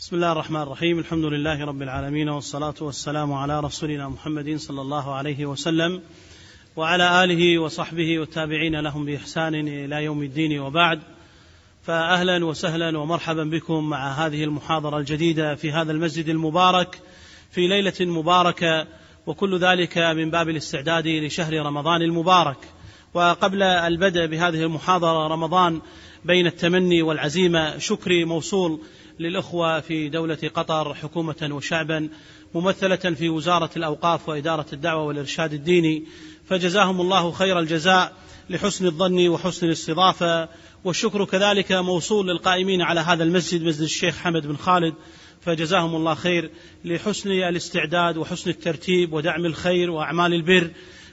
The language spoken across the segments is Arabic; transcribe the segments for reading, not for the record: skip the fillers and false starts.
بسم الله الرحمن الرحيم. الحمد لله رب العالمين، والصلاة والسلام على رسولنا محمد صلى الله عليه وسلم وعلى آله وصحبه والتابعين لهم بإحسان إلى يوم الدين، وبعد، فأهلا وسهلا ومرحبا بكم مع هذه المحاضرة الجديدة في هذا المسجد المبارك في ليلة مباركة، وكل ذلك من باب الاستعداد لشهر رمضان المبارك. وقبل البدء بهذه المحاضرة، رمضان بين التمني والعزيمة، شكري موصول للأخوة في دولة قطر حكومة وشعبا، ممثلة في وزارة الأوقاف وإدارة الدعوة والإرشاد الديني، فجزاهم الله خير الجزاء لحسن الظن وحسن الاستضافة. والشكر كذلك موصول للقائمين على هذا المسجد، مسجد الشيخ حمد بن خالد، فجزاهم الله خير لحسن الاستعداد وحسن الترتيب ودعم الخير وأعمال البر،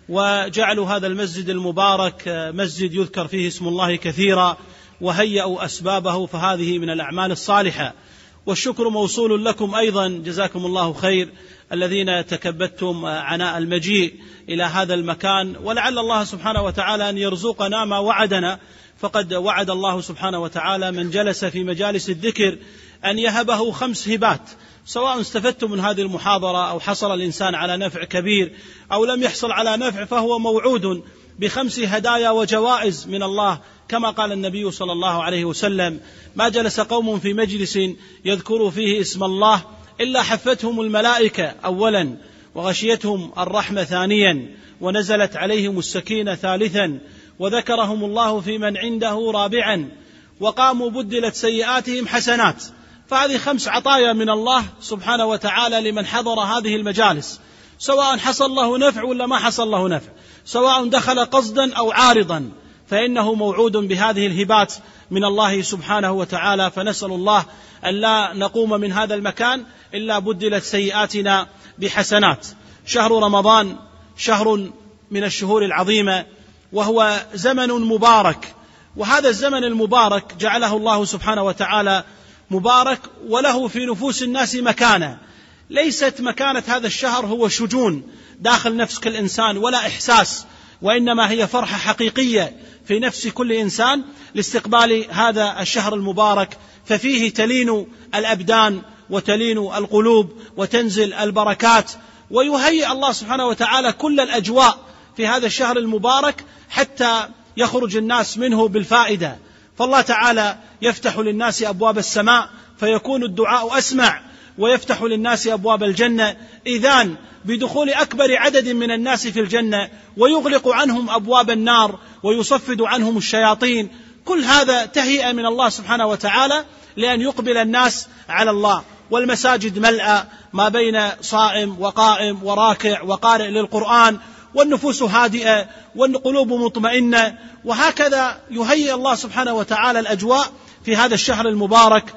وجعلوا هذا المسجد المبارك مسجد يذكر فيه اسم الله كثيرا، وهيئوا أسبابه، فهذه من الأعمال الصالحة. والشكر موصول لكم أيضا، جزاكم الله خير، الذين تكبدتم عناء المجيء إلى هذا المكان، ولعل الله سبحانه وتعالى أن يرزقنا ما وعدنا، فقد وعد الله سبحانه وتعالى من جلس في مجالس الذكر أن يهبه 5 هبات، سواء استفدتم من هذه المحاضرة أو حصل الإنسان على نفع كبير أو لم يحصل على نفع، فهو موعود ب5 هدايا وجوائز من الله، كما قال النبي صلى الله عليه وسلم: ما جلس قوم في مجلس يذكر فيه اسم الله إلا حفتهم الملائكة أولا، وغشيتهم الرحمة ثانيا، ونزلت عليهم السكينة ثالثا، وذكرهم الله في من عنده رابعا، وقاموا بدلت سيئاتهم حسنات. فهذه 5 عطايا من الله سبحانه وتعالى لمن حضر هذه المجالس، سواء حصل له نفع ولا ما حصل له نفع، سواء دخل قصدا أو عارضا، فإنه موعود بهذه الهبات من الله سبحانه وتعالى. فنسأل الله أن لا نقوم من هذا المكان إلا بدلت سيئاتنا بحسنات. شهر رمضان شهر من الشهور العظيمة، وهو زمن مبارك، وهذا الزمن المبارك جعله الله سبحانه وتعالى مبارك، وله في نفوس الناس مكانة. ليست مكانة هذا الشهر هو شجون داخل نفس كل إنسان ولا إحساس، وإنما هي فرحة حقيقية في نفس كل إنسان لاستقبال هذا الشهر المبارك، ففيه تلين الأبدان وتلين القلوب وتنزل البركات، ويهيئ الله سبحانه وتعالى كل الأجواء في هذا الشهر المبارك حتى يخرج الناس منه بالفائدة. فالله تعالى يفتح للناس أبواب السماء فيكون الدعاء أسمع، ويفتح للناس أبواب الجنة إذان بدخول أكبر عدد من الناس في الجنة، ويغلق عنهم أبواب النار ويصفد عنهم الشياطين. كل هذا تهيئة من الله سبحانه وتعالى لأن يقبل الناس على الله. والمساجد ملأى ما بين صائم وقائم وراكع وقارئ للقرآن، والنفوس هادئة والقلوب مطمئنة، وهكذا يهيئ الله سبحانه وتعالى الأجواء في هذا الشهر المبارك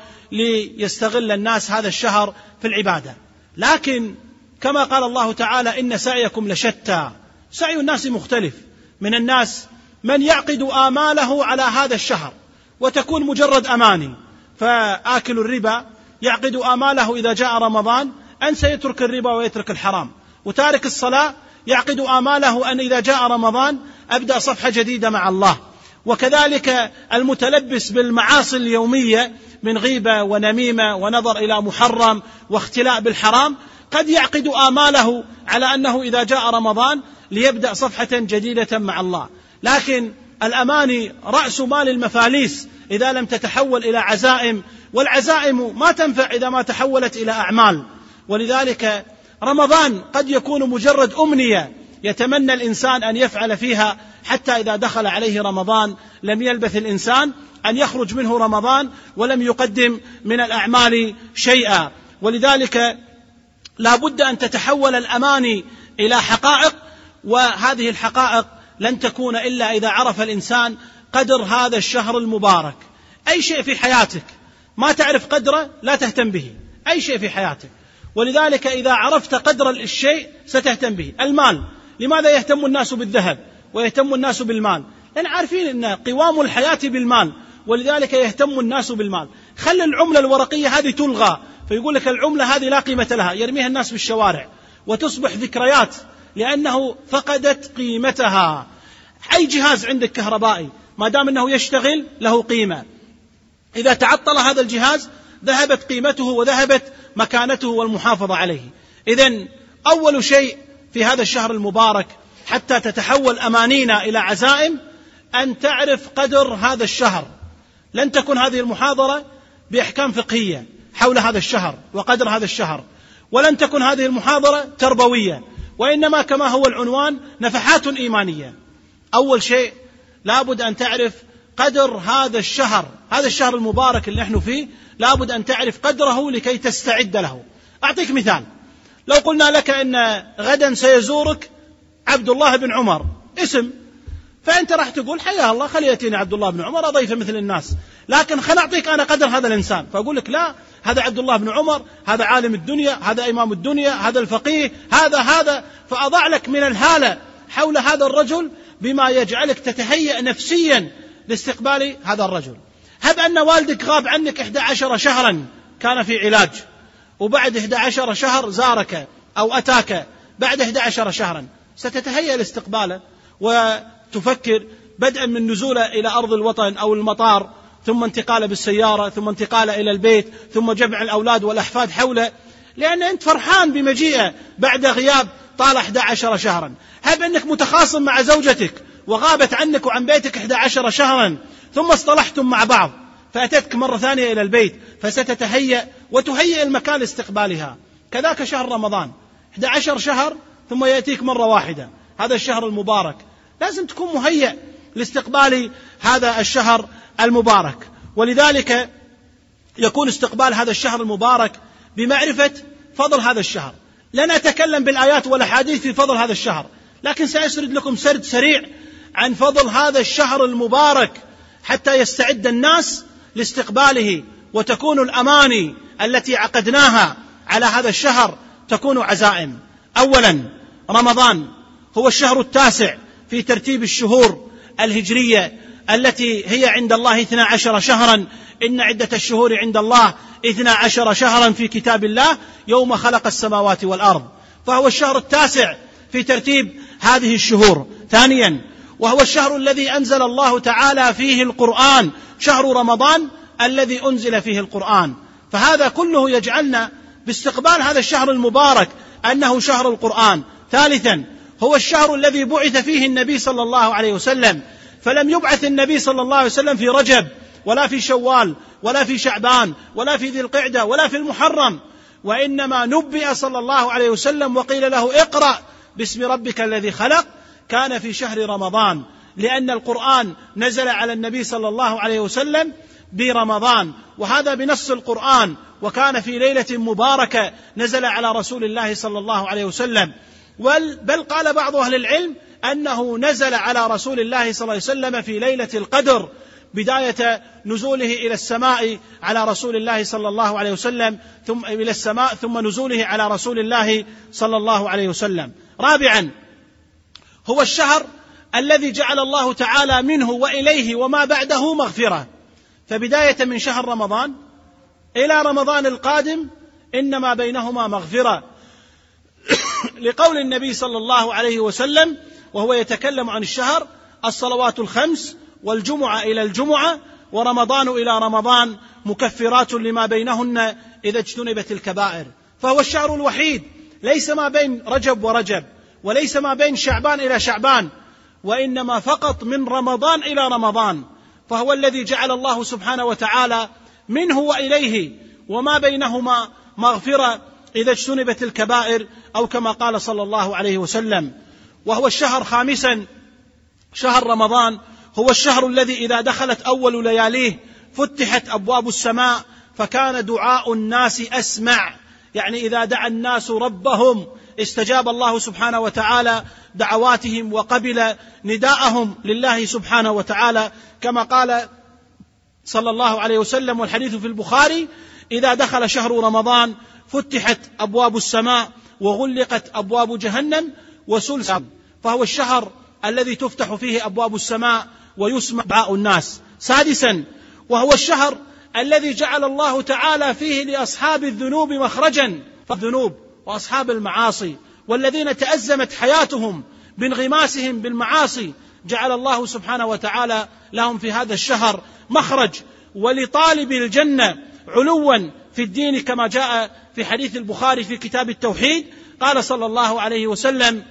ليستغل الناس هذا الشهر في العبادة. لكن كما قال الله تعالى: إن سعيكم لشتى. سعي الناس مختلف، من الناس من يعقد آماله على هذا الشهر وتكون مجرد أماني، فآكل الربا يعقد آماله إذا جاء رمضان أن سيترك الربا ويترك الحرام، وتارك الصلاة يعقد آماله أن إذا جاء رمضان أبدأ صفحة جديدة مع الله. وكذلك المتلبس بالمعاصي اليومية من غيبة ونميمة ونظر إلى محرم واختلاء بالحرام قد يعقد آماله على أنه إذا جاء رمضان ليبدأ صفحة جديدة مع الله. لكن الأماني رأس مال المفاليس إذا لم تتحول إلى عزائم، والعزائم ما تنفع إذا ما تحولت إلى أعمال. ولذلك رمضان قد يكون مجرد أمنية يتمنى الإنسان أن يفعل فيها، حتى إذا دخل عليه رمضان لم يلبث الإنسان أن يخرج منه رمضان ولم يقدم من الأعمال شيئا. ولذلك لا بد أن تتحول الأماني إلى حقائق، وهذه الحقائق لن تكون إلا إذا عرف الإنسان قدر هذا الشهر المبارك. أي شيء في حياتك ما تعرف قدره لا تهتم به، أي شيء في حياتك. ولذلك إذا عرفت قدر الشيء ستهتم به. المال، لماذا يهتم الناس بالذهب ويهتم الناس بالمال؟ لأن عارفين أن قوام الحياة بالمال، ولذلك يهتم الناس بالمال. خل العملة الورقية هذه تلغى، فيقول لك العملة هذه لا قيمة لها، يرميها الناس بالشوارع وتصبح ذكريات لأنه فقدت قيمتها. أي جهاز عندك كهربائي ما دام أنه يشتغل له قيمة، إذا تعطل هذا الجهاز ذهبت قيمته وذهبت مكانته والمحافظة عليه. إذن أول شيء في هذا الشهر المبارك حتى تتحول أمانينا إلى عزائم أن تعرف قدر هذا الشهر. لن تكون هذه المحاضرة بأحكام فقهية حول هذا الشهر وقدر هذا الشهر، ولن تكون هذه المحاضرة تربوية، وإنما كما هو العنوان نفحات إيمانية. أول شيء لابد أن تعرف قدر هذا الشهر المبارك اللي نحن فيه، لابد أن تعرف قدره لكي تستعد له. أعطيك مثال، لو قلنا لك أن غدا سيزورك عبد الله بن عمر اسم، فأنت راح تقول حيا الله خلي يأتيني عبد الله بن عمر أضيفه مثل الناس، لكن خل أعطيك أنا قدر هذا الإنسان، فأقول لك لا، هذا عبد الله بن عمر، هذا عالم الدنيا، هذا إمام الدنيا، هذا الفقيه، هذا، فأضع لك من الهالة حول هذا الرجل بما يجعلك تتهيأ نفسيا لاستقبال هذا الرجل. هب أن والدك غاب عنك 11 شهرا كان في علاج، وبعد 11 شهر زارك أو أتاك بعد 11 شهرا، ستتهيأ لاستقباله وتفكر بدءا من نزوله إلى أرض الوطن أو المطار، ثم انتقاله بالسيارة، ثم انتقاله إلى البيت، ثم جمع الأولاد والأحفاد حوله، لأن أنت فرحان بمجيئه بعد غياب طال 11 شهرا. هب أنك متخاصم مع زوجتك وغابت عنك وعن بيتك 11 شهرا، ثم اصطلحتم مع بعض فأتتك مرة ثانية إلى البيت، فستتهيأ وتهيئ المكان لاستقبالها. كذاك شهر رمضان 11 شهر ثم يأتيك مرة واحدة، هذا الشهر المبارك لازم تكون مهيئ لاستقبال هذا الشهر المبارك. ولذلك يكون استقبال هذا الشهر المبارك بمعرفة فضل هذا الشهر. لن أتكلم بالآيات والأحاديث في فضل هذا الشهر، لكن سأسرد لكم سرد سريع عن فضل هذا الشهر المبارك حتى يستعد الناس لاستقباله، وتكون الأماني التي عقدناها على هذا الشهر تكون عزائم. أولا، رمضان هو الشهر التاسع في ترتيب الشهور الهجرية التي هي عند الله 12 شهرا، إن عدة الشهور عند الله 12 شهرا في كتاب الله يوم خلق السماوات والأرض، فهو الشهر التاسع في ترتيب هذه الشهور. ثانيا، وهو الشهر الذي أنزل الله تعالى فيه القرآن، شهر رمضان الذي أنزل فيه القرآن، فهذا كله يجعلنا باستقبال هذا الشهر المبارك أنه شهر القرآن. ثالثا، هو الشهر الذي بعث فيه النبي صلى الله عليه وسلم، فلم يبعث النبي صلى الله عليه وسلم في رجب ولا في شوال ولا في شعبان ولا في ذي القعدة ولا في المحرم، وإنما نبئ صلى الله عليه وسلم وقيل له اقرأ باسم ربك الذي خلق، كان في شهر رمضان، لأن القرآن نزل على النبي صلى الله عليه وسلم برمضان، وهذا بنص القرآن، وكان في ليلة مباركة نزل على رسول الله صلى الله عليه وسلم. بل قال بعض أهل العلم أنه نزل على رسول الله صلى الله عليه وسلم في ليلة القدر، بداية نزوله إلى السماء على رسول الله صلى الله عليه وسلم، ثم إلى السماء، ثم نزوله على رسول الله صلى الله عليه وسلم. رابعا، هو الشهر الذي جعل الله تعالى منه وإليه وما بعده مغفرة، فبداية من شهر رمضان إلى رمضان القادم إنما بينهما مغفرة، لقول النبي صلى الله عليه وسلم وهو يتكلم عن الشهر: الصلوات الخمس والجمعة إلى الجمعة ورمضان إلى رمضان مكفرات لما بينهن إذا اجتنبت الكبائر. فهو الشهر الوحيد ليس ما بين رجب ورجب، وليس ما بين شعبان إلى شعبان، وإنما فقط من رمضان إلى رمضان، فهو الذي جعل الله سبحانه وتعالى منه وإليه وما بينهما مغفرة إذا اجتنبت الكبائر، أو كما قال صلى الله عليه وسلم. وهو الشهر خامسا، شهر رمضان هو الشهر الذي إذا دخلت أول لياليه فتحت أبواب السماء فكان دعاء الناس أسمع، يعني إذا دعا الناس ربهم استجاب الله سبحانه وتعالى دعواتهم وقبل نداءهم لله سبحانه وتعالى، كما قال صلى الله عليه وسلم، والحديث في البخاري: إذا دخل شهر رمضان فتحت أبواب السماء وغلقت أبواب جهنم وسلسل. فهو الشهر الذي تفتح فيه أبواب السماء ويسمع دعاء الناس. سادسا، وهو الشهر الذي جعل الله تعالى فيه لأصحاب الذنوب مخرجا، فالذنوب وأصحاب المعاصي والذين تأزمت حياتهم بانغماسهم بالمعاصي جعل الله سبحانه وتعالى لهم في هذا الشهر مخرج. ولطالب الجنة علوا في الدين كما جاء في حديث البخاري في كتاب التوحيد. قال صلى الله عليه وسلم: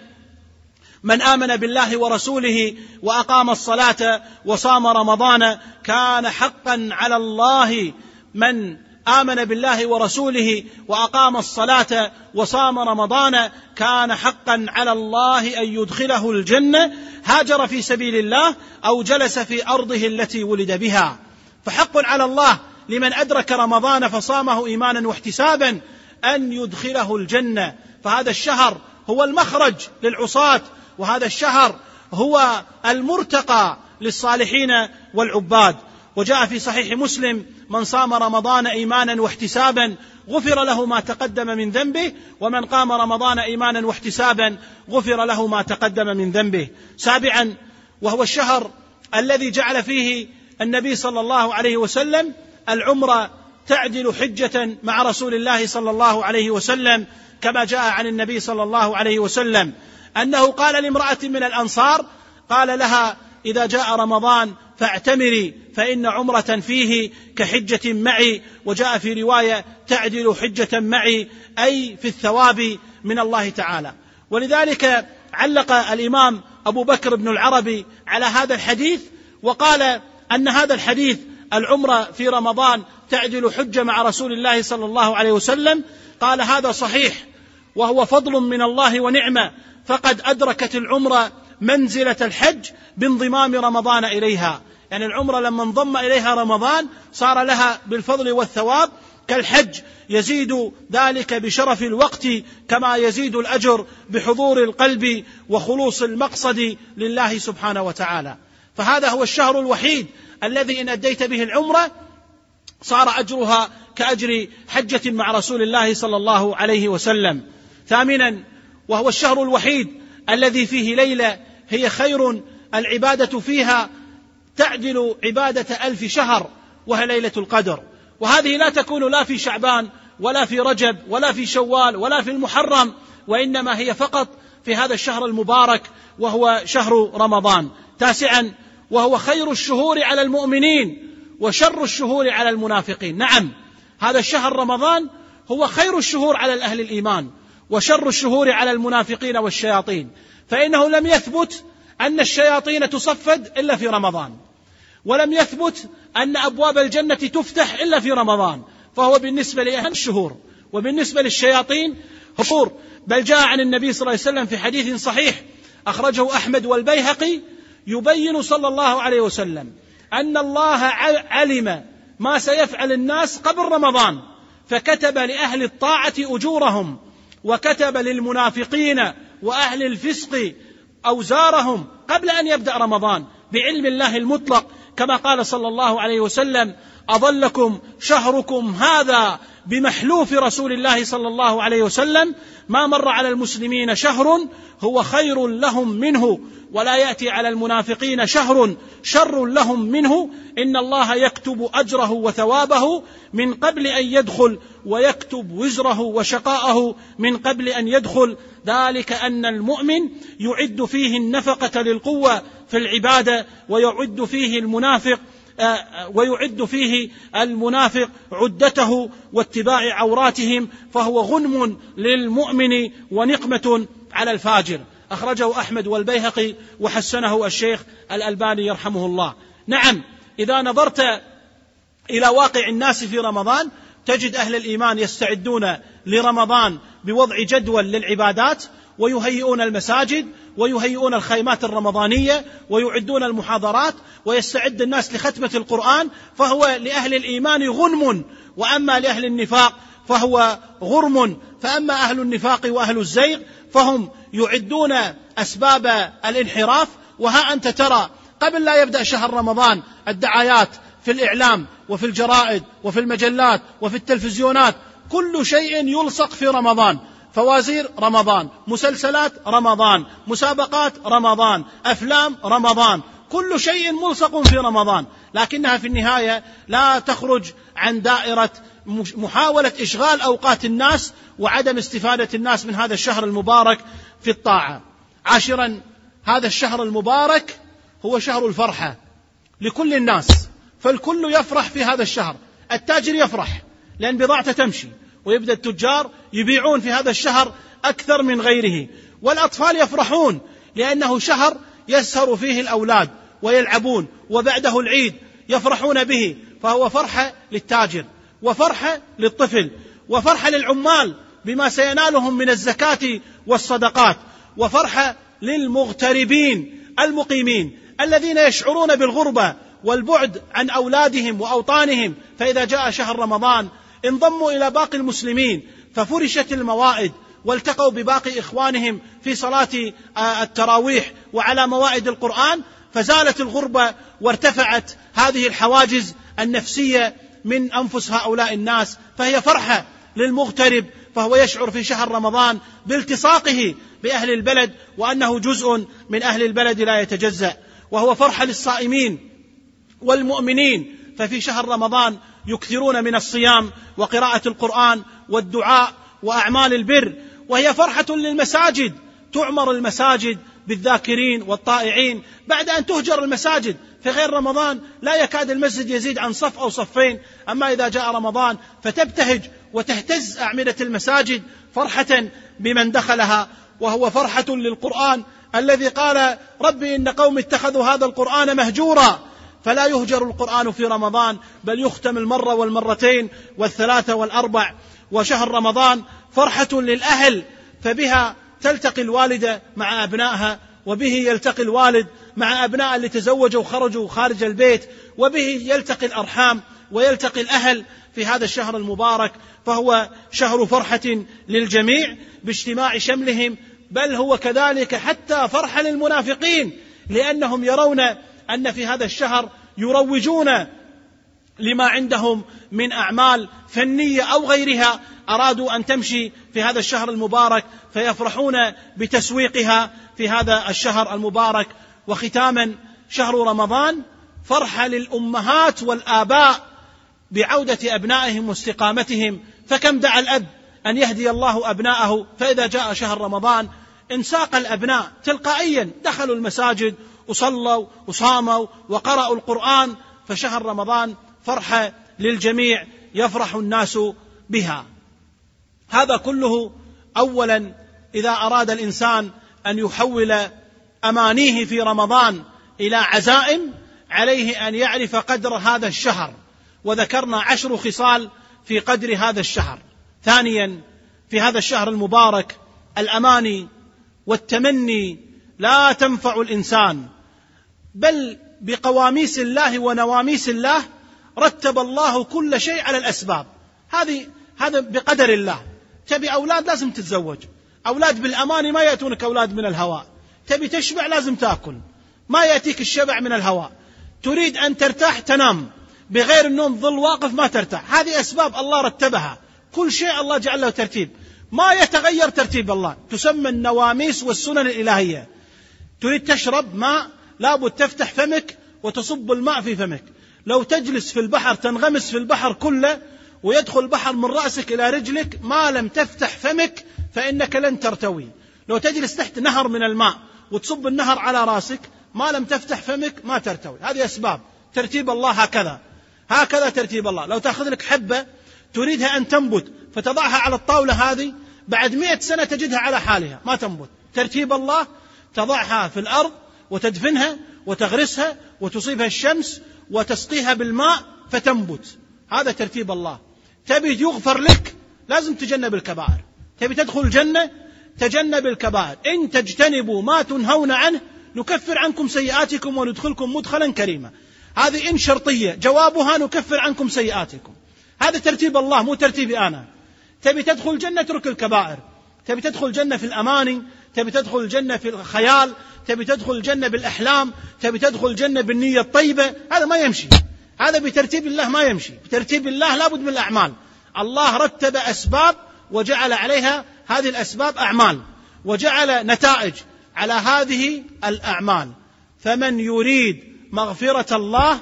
من آمن بالله ورسوله وأقام الصلاة وصام رمضان كان حقا على الله من آمن بالله ورسوله وأقام الصلاة وصام رمضان كان حقا على الله أن يدخله الجنة، هاجر في سبيل الله أو جلس في أرضه التي ولد بها. فحق على الله لمن أدرك رمضان فصامه إيمانا واحتسابا أن يدخله الجنة. فهذا الشهر هو المخرج للعصاة، وهذا الشهر هو المرتقى للصالحين والعباد. وجاء في صحيح مسلم: من صام رمضان إيمانا واحتسابا غفر له ما تقدم من ذنبه، ومن قام رمضان إيمانا واحتسابا غفر له ما تقدم من ذنبه. سابعا، وهو الشهر الذي جعل فيه النبي صلى الله عليه وسلم العمرة تعدل حجة مع رسول الله صلى الله عليه وسلم، كما جاء عن النبي صلى الله عليه وسلم أنه قال لامرأة من الأنصار، قال لها: إذا جاء رمضان فاعتمري فإن عمرة فيه كحجة معي. وجاء في رواية: تعدل حجة معي، أي في الثواب من الله تعالى. ولذلك علق الإمام أبو بكر بن العربي على هذا الحديث وقال أن هذا الحديث العمرة في رمضان تعدل حجة مع رسول الله صلى الله عليه وسلم، قال هذا صحيح وهو فضل من الله ونعمة، فقد أدركت العمرة منزلة الحج بانضمام رمضان إليها. يعني العمرة لما انضم إليها رمضان صار لها بالفضل والثواب كالحج، يزيد ذلك بشرف الوقت كما يزيد الأجر بحضور القلب وخلوص المقصد لله سبحانه وتعالى. فهذا هو الشهر الوحيد الذي إن أديت به العمرة صار أجرها كأجر حجة مع رسول الله صلى الله عليه وسلم. ثامنا، وهو الشهر الوحيد الذي فيه ليلة هي خير العبادة فيها تعدل عبادة 1000 شهر، وهي ليلة القدر. وهذه لا تكون لا في شعبان ولا في رجب ولا في شوال ولا في المحرم، وإنما هي فقط في هذا الشهر المبارك وهو شهر رمضان. تاسعا، وهو خير الشهور على المؤمنين وشر الشهور على المنافقين. نعم، هذا الشهر رمضان هو خير الشهور على أهل الإيمان وشر الشهور على المنافقين والشياطين، فإنه لم يثبت أن الشياطين تصفد إلا في رمضان، ولم يثبت أن أبواب الجنة تفتح إلا في رمضان، فهو بالنسبة لأهل الشهور. وبالنسبة للشياطين شهور، بل جاء عن النبي صلى الله عليه وسلم في حديث صحيح أخرجه أحمد والبيهقي يبين صلى الله عليه وسلم أن الله علم ما سيفعل الناس قبل رمضان، فكتب لأهل الطاعة أجورهم، وكتب للمنافقين وأهل الفسق أوزارهم قبل أن يبدأ رمضان بعلم الله المطلق، كما قال صلى الله عليه وسلم: أظلكم شهركم هذا بمحلوف رسول الله صلى الله عليه وسلم، ما مر على المسلمين شهر هو خير لهم منه، ولا يأتي على المنافقين شهر شر لهم منه، إن الله يكتب أجره وثوابه من قبل أن يدخل، ويكتب وزره وشقاءه من قبل أن يدخل، ذلك أن المؤمن يعد فيه النفقة للقوة في العبادة، ويعد فيه المنافق عدته واتباع عوراتهم، فهو غنم للمؤمن ونقمة على الفاجر. أخرجه أحمد والبيهقي وحسنه الشيخ الألباني يرحمه الله. نعم، إذا نظرت إلى واقع الناس في رمضان تجد أهل الإيمان يستعدون لرمضان بوضع جدول للعبادات، ويهيئون المساجد ويهيئون الخيمات الرمضانية ويعدون المحاضرات، ويستعد الناس لختمة القرآن، فهو لأهل الإيمان غنم، وأما لأهل النفاق فهو غرم. فأما أهل النفاق وأهل الزيغ فهم يعدون أسباب الانحراف. وها أنت ترى قبل لا يبدأ شهر رمضان الدعايات في الإعلام وفي الجرائد وفي المجلات وفي التلفزيونات، كل شيء يلصق في رمضان، فوازير رمضان، مسلسلات رمضان، مسابقات رمضان، أفلام رمضان، كل شيء ملصق في رمضان، لكنها في النهاية لا تخرج عن دائرة محاولة إشغال أوقات الناس وعدم استفادة الناس من هذا الشهر المبارك في الطاعة. عاشرا، هذا الشهر المبارك هو شهر الفرحة لكل الناس، فالكل يفرح في هذا الشهر، التاجر يفرح لأن بضاعته تمشي، ويبدأ التجار يبيعون في هذا الشهر أكثر من غيره، والأطفال يفرحون لأنه شهر يسهر فيه الأولاد ويلعبون، وبعده العيد يفرحون به، فهو فرحة للتاجر وفرحة للطفل وفرحة للعمال بما سينالهم من الزكاة والصدقات، وفرحة للمغتربين المقيمين الذين يشعرون بالغربة والبعد عن أولادهم وأوطانهم، فإذا جاء شهر رمضان انضموا إلى باقي المسلمين ففرشت الموائد والتقوا بباقي إخوانهم في صلاة التراويح وعلى موائد القرآن، فزالت الغربة وارتفعت هذه الحواجز النفسية من أنفس هؤلاء الناس، فهي فرحة للمغترب، فهو يشعر في شهر رمضان بالتصاقه بأهل البلد وأنه جزء من أهل البلد لا يتجزأ، وهو فرحة للصائمين والمؤمنين، ففي شهر رمضان يكثرون من الصيام وقراءة القرآن والدعاء وأعمال البر، وهي فرحة للمساجد، تعمر المساجد بالذاكرين والطائعين بعد أن تهجر المساجد. في غير رمضان لا يكاد المسجد يزيد عن صف أو صفين، أما إذا جاء رمضان فتبتهج وتهتز أعمدة المساجد فرحة بمن دخلها، وهو فرحة للقرآن الذي قال ربي إن قوم اتخذوا هذا القرآن مهجورا، فلا يهجر القرآن في رمضان بل يختم المرة والمرتين والثلاثة والأربع. وشهر رمضان فرحة للأهل، فبها تلتقي الوالدة مع أبنائها، وبه يلتقي الوالد مع أبناء اللي تزوجوا وخرجوا خارج البيت، وبه يلتقي الأرحام ويلتقي الأهل في هذا الشهر المبارك، فهو شهر فرحة للجميع باجتماع شملهم، بل هو كذلك حتى فرحة للمنافقين، لأنهم يرون أن في هذا الشهر يروجون لما عندهم من أعمال فنية أو غيرها أرادوا أن تمشي في هذا الشهر المبارك، فيفرحون بتسويقها في هذا الشهر المبارك. وختاما، شهر رمضان فرحة للأمهات والآباء بعودة أبنائهم واستقامتهم، فكم دعا الأب أن يهدي الله أبناءه، فإذا جاء شهر رمضان انساق الأبناء تلقائيا، دخلوا المساجد وصلوا وصاموا وقرأوا القرآن، فشهر رمضان فرحة للجميع يفرح الناس بها. هذا كله أولا إذا أراد الإنسان أن يحول أمانيه في رمضان إلى عزائم عليه أن يعرف قدر هذا الشهر، وذكرنا 10 خصال في قدر هذا الشهر. ثانيا، في هذا الشهر المبارك الأماني والتمني لا تنفع الإنسان، بل بقواميس الله ونواميس الله رتب الله كل شيء على الأسباب. هذا بقدر الله. تبي أولاد لازم تتزوج، أولاد بالأمان ما يأتونك أولاد من الهواء. تبي تشبع لازم تأكل، ما يأتيك الشبع من الهواء. تريد أن ترتاح تنام، بغير النوم ظل واقف ما ترتاح. هذه أسباب الله رتبها، كل شيء الله جعل له ترتيب، ما يتغير ترتيب الله، تسمى النواميس والسنن الإلهية. تريد تشرب ماء لابد تفتح فمك وتصب الماء في فمك. لو تجلس في البحر تنغمس في البحر كله ويدخل البحر من رأسك إلى رجلك، ما لم تفتح فمك فإنك لن ترتوي. لو تجلس تحت نهر من الماء وتصب النهر على رأسك، ما لم تفتح فمك ما ترتوي. هذه أسباب ترتيب الله، هكذا ترتيب الله. لو تأخذ لك حبة تريدها أن تنبت فتضعها على الطاولة هذه، بعد 100 سنة تجدها على حالها ما تنبت. ترتيب الله، تضعها في الأرض وتدفنها وتغرسها وتصيبها الشمس وتسقيها بالماء فتنبت. هذا ترتيب الله. تبي يغفر لك لازم تجنب الكبائر. تبي تدخل الجنة تجنب الكبائر. إن تجتنبوا ما تنهون عنه نكفر عنكم سيئاتكم وندخلكم مدخلا كريما. هذه إن شرطية، جوابها نكفر عنكم سيئاتكم. هذا ترتيب الله مو ترتيبي أنا. تبي تدخل الجنة اترك الكبائر. تبي تدخل الجنة في الأماني، تبي تدخل الجنة في الخيال، تبي تدخل الجنة بالأحلام، تبي تدخل الجنة بالنية الطيبة، هذا ما يمشي. هذا بترتيب الله ما يمشي. بترتيب الله لابد من الأعمال. الله رتب أسباب وجعل عليها هذه الأسباب أعمال، وجعل نتائج على هذه الأعمال. فمن يريد مغفرة الله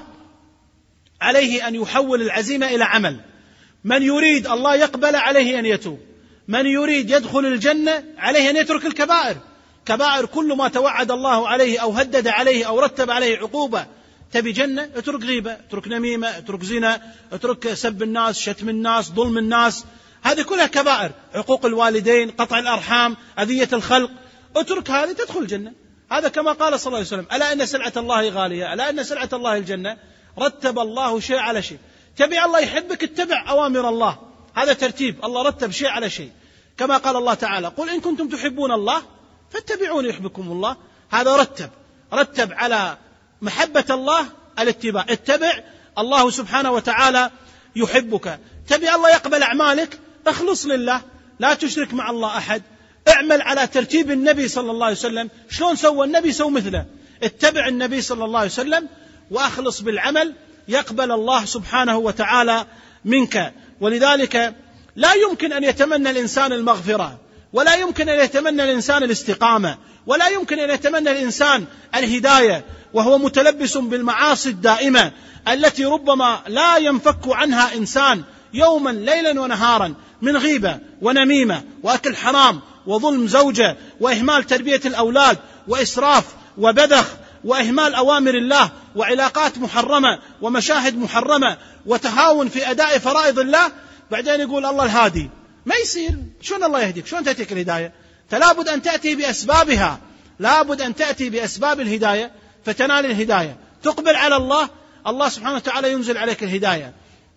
عليه أن يحول العزيمة إلى عمل. من يريد الله يقبل عليه أن يتوب. من يريد يدخل الجنة عليه أن يترك الكبائر. كبائر كل ما توعد الله عليه أو هدد عليه أو رتب عليه عقوبة تبي جنة اترك غيبة، اترك نميمة، اترك زنا، اترك سب الناس، شتم الناس، ظلم الناس، هذه كلها كبائر، عقوق الوالدين، قطع الأرحام، أذية الخلق، اترك هذه تدخل الجنة. هذا كما قال صلى الله عليه وسلم: ألا إن سلعة الله غالية، ألا إن سلعة الله الجنة. رتب الله شيء على شيء. تبي الله يحبك اتبع أوامر الله، هذا ترتيب، الله رتب شيء على شيء، كما قال الله تعالى: قل إن كنتم تحبون الله فاتبعوني يحبكم الله. هذا رتب على محبة الله الاتباع، اتبع الله سبحانه وتعالى يحبك. تبي الله يقبل أعمالك، اخلص لله، لا تشرك مع الله أحد، اعمل على ترتيب النبي صلى الله عليه وسلم، شلون سوى النبي سو مثله، اتبع النبي صلى الله عليه وسلم وأخلص بالعمل، يقبل الله سبحانه وتعالى منك. ولذلك لا يمكن أن يتمنى الإنسان المغفرة، ولا يمكن أن يتمنى الإنسان الاستقامة، ولا يمكن أن يتمنى الإنسان الهداية وهو متلبس بالمعاصي الدائمة التي ربما لا ينفك عنها إنسان يوما ليلا ونهارا، من غيبة ونميمة وأكل حرام وظلم زوجة وإهمال تربية الأولاد وإسراف وبذخ وإهمال أوامر الله وعلاقات محرمة ومشاهد محرمة وتهاون في أداء فرائض الله. بعدين يقول الله الهادي. ما يصير. شلون الله يهديك؟ شلون تأتيك الهداية؟ فلابد أن تأتي بأسبابها، لابد أن تأتي بأسباب الهداية فتنال الهداية، تقبل على الله، الله سبحانه وتعالى ينزل عليك الهداية.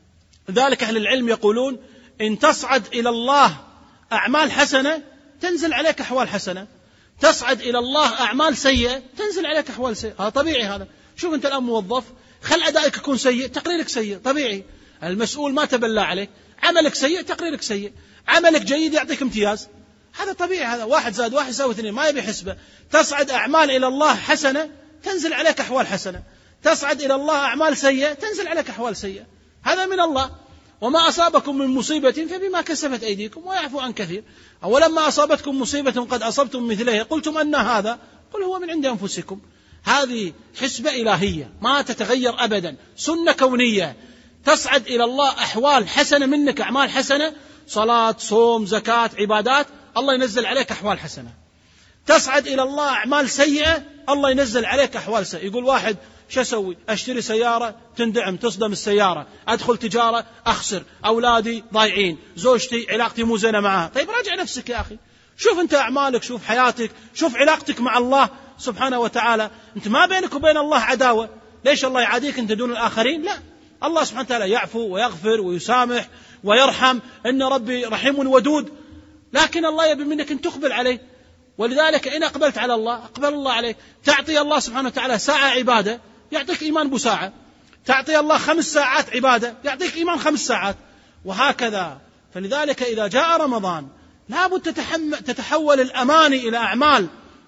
ذلك أهل العلم يقولون: إن تصعد إلى الله أعمال حسنة تنزل عليك أحوال حسنة، تصعد إلى الله أعمال سيئة تنزل عليك أحوال سيئة. هذا طبيعي. هذا شوف أنت الآن موظف، خل أدائك يكون سيء، تقريرك سيء، طبيعي. المسؤول ما تبلى عليك، عملك سيء تقريرك سيء، عملك جيد يعطيك امتياز، هذا طبيعي. هذا 1 زائد 1 يساوي 2، ما يبي حسبة. تصعد أعمال إلى الله حسنة تنزل عليك أحوال حسنة، تصعد إلى الله أعمال سيئة تنزل عليك أحوال سيئة. هذا من الله. وما أصابكم من مصيبة فبما كسبت أيديكم ويعفو عن كثير. أولما أصابتكم مصيبة قد أصبتم مثلها قلتم أن هذا، قل هو من عند أنفسكم. هذه حسبة إلهية ما تتغير أبدا، سنة كونية. تصعد إلى الله أحوال حسنة منك، أعمال حسنة، صلاة، صوم، زكاة، عبادات، الله ينزل عليك أحوال حسنة. تصعد إلى الله أعمال سيئة، الله ينزل عليك أحوال سيئة. يقول واحد: شو أسوي؟ أشتري سيارة تندعم، تصدم السيارة، أدخل تجارة أخسر، أولادي ضايعين، زوجتي علاقتي مو زينة معها. طيب راجع نفسك يا أخي، شوف أنت أعمالك، شوف حياتك، شوف علاقتك مع الله سبحانه وتعالى. أنت ما بينك وبين الله عداوة، ليش الله يعاديك أنت دون الآخرين؟ لا، الله سبحانه وتعالى يعفو ويغفر ويسامح ويرحم، إن ربي رحيم ودود، لكن الله يبي منك أن تقبل عليه. ولذلك إن أقبلت على الله أقبل الله عليك. تعطي الله سبحانه وتعالى ساعة عبادة يعطيك إيمان بساعة، تعطي الله 5 ساعات عبادة يعطيك إيمان 5 ساعات، وهكذا. فلذلك إذا جاء رمضان لابد تتحول الأماني إلى أعمال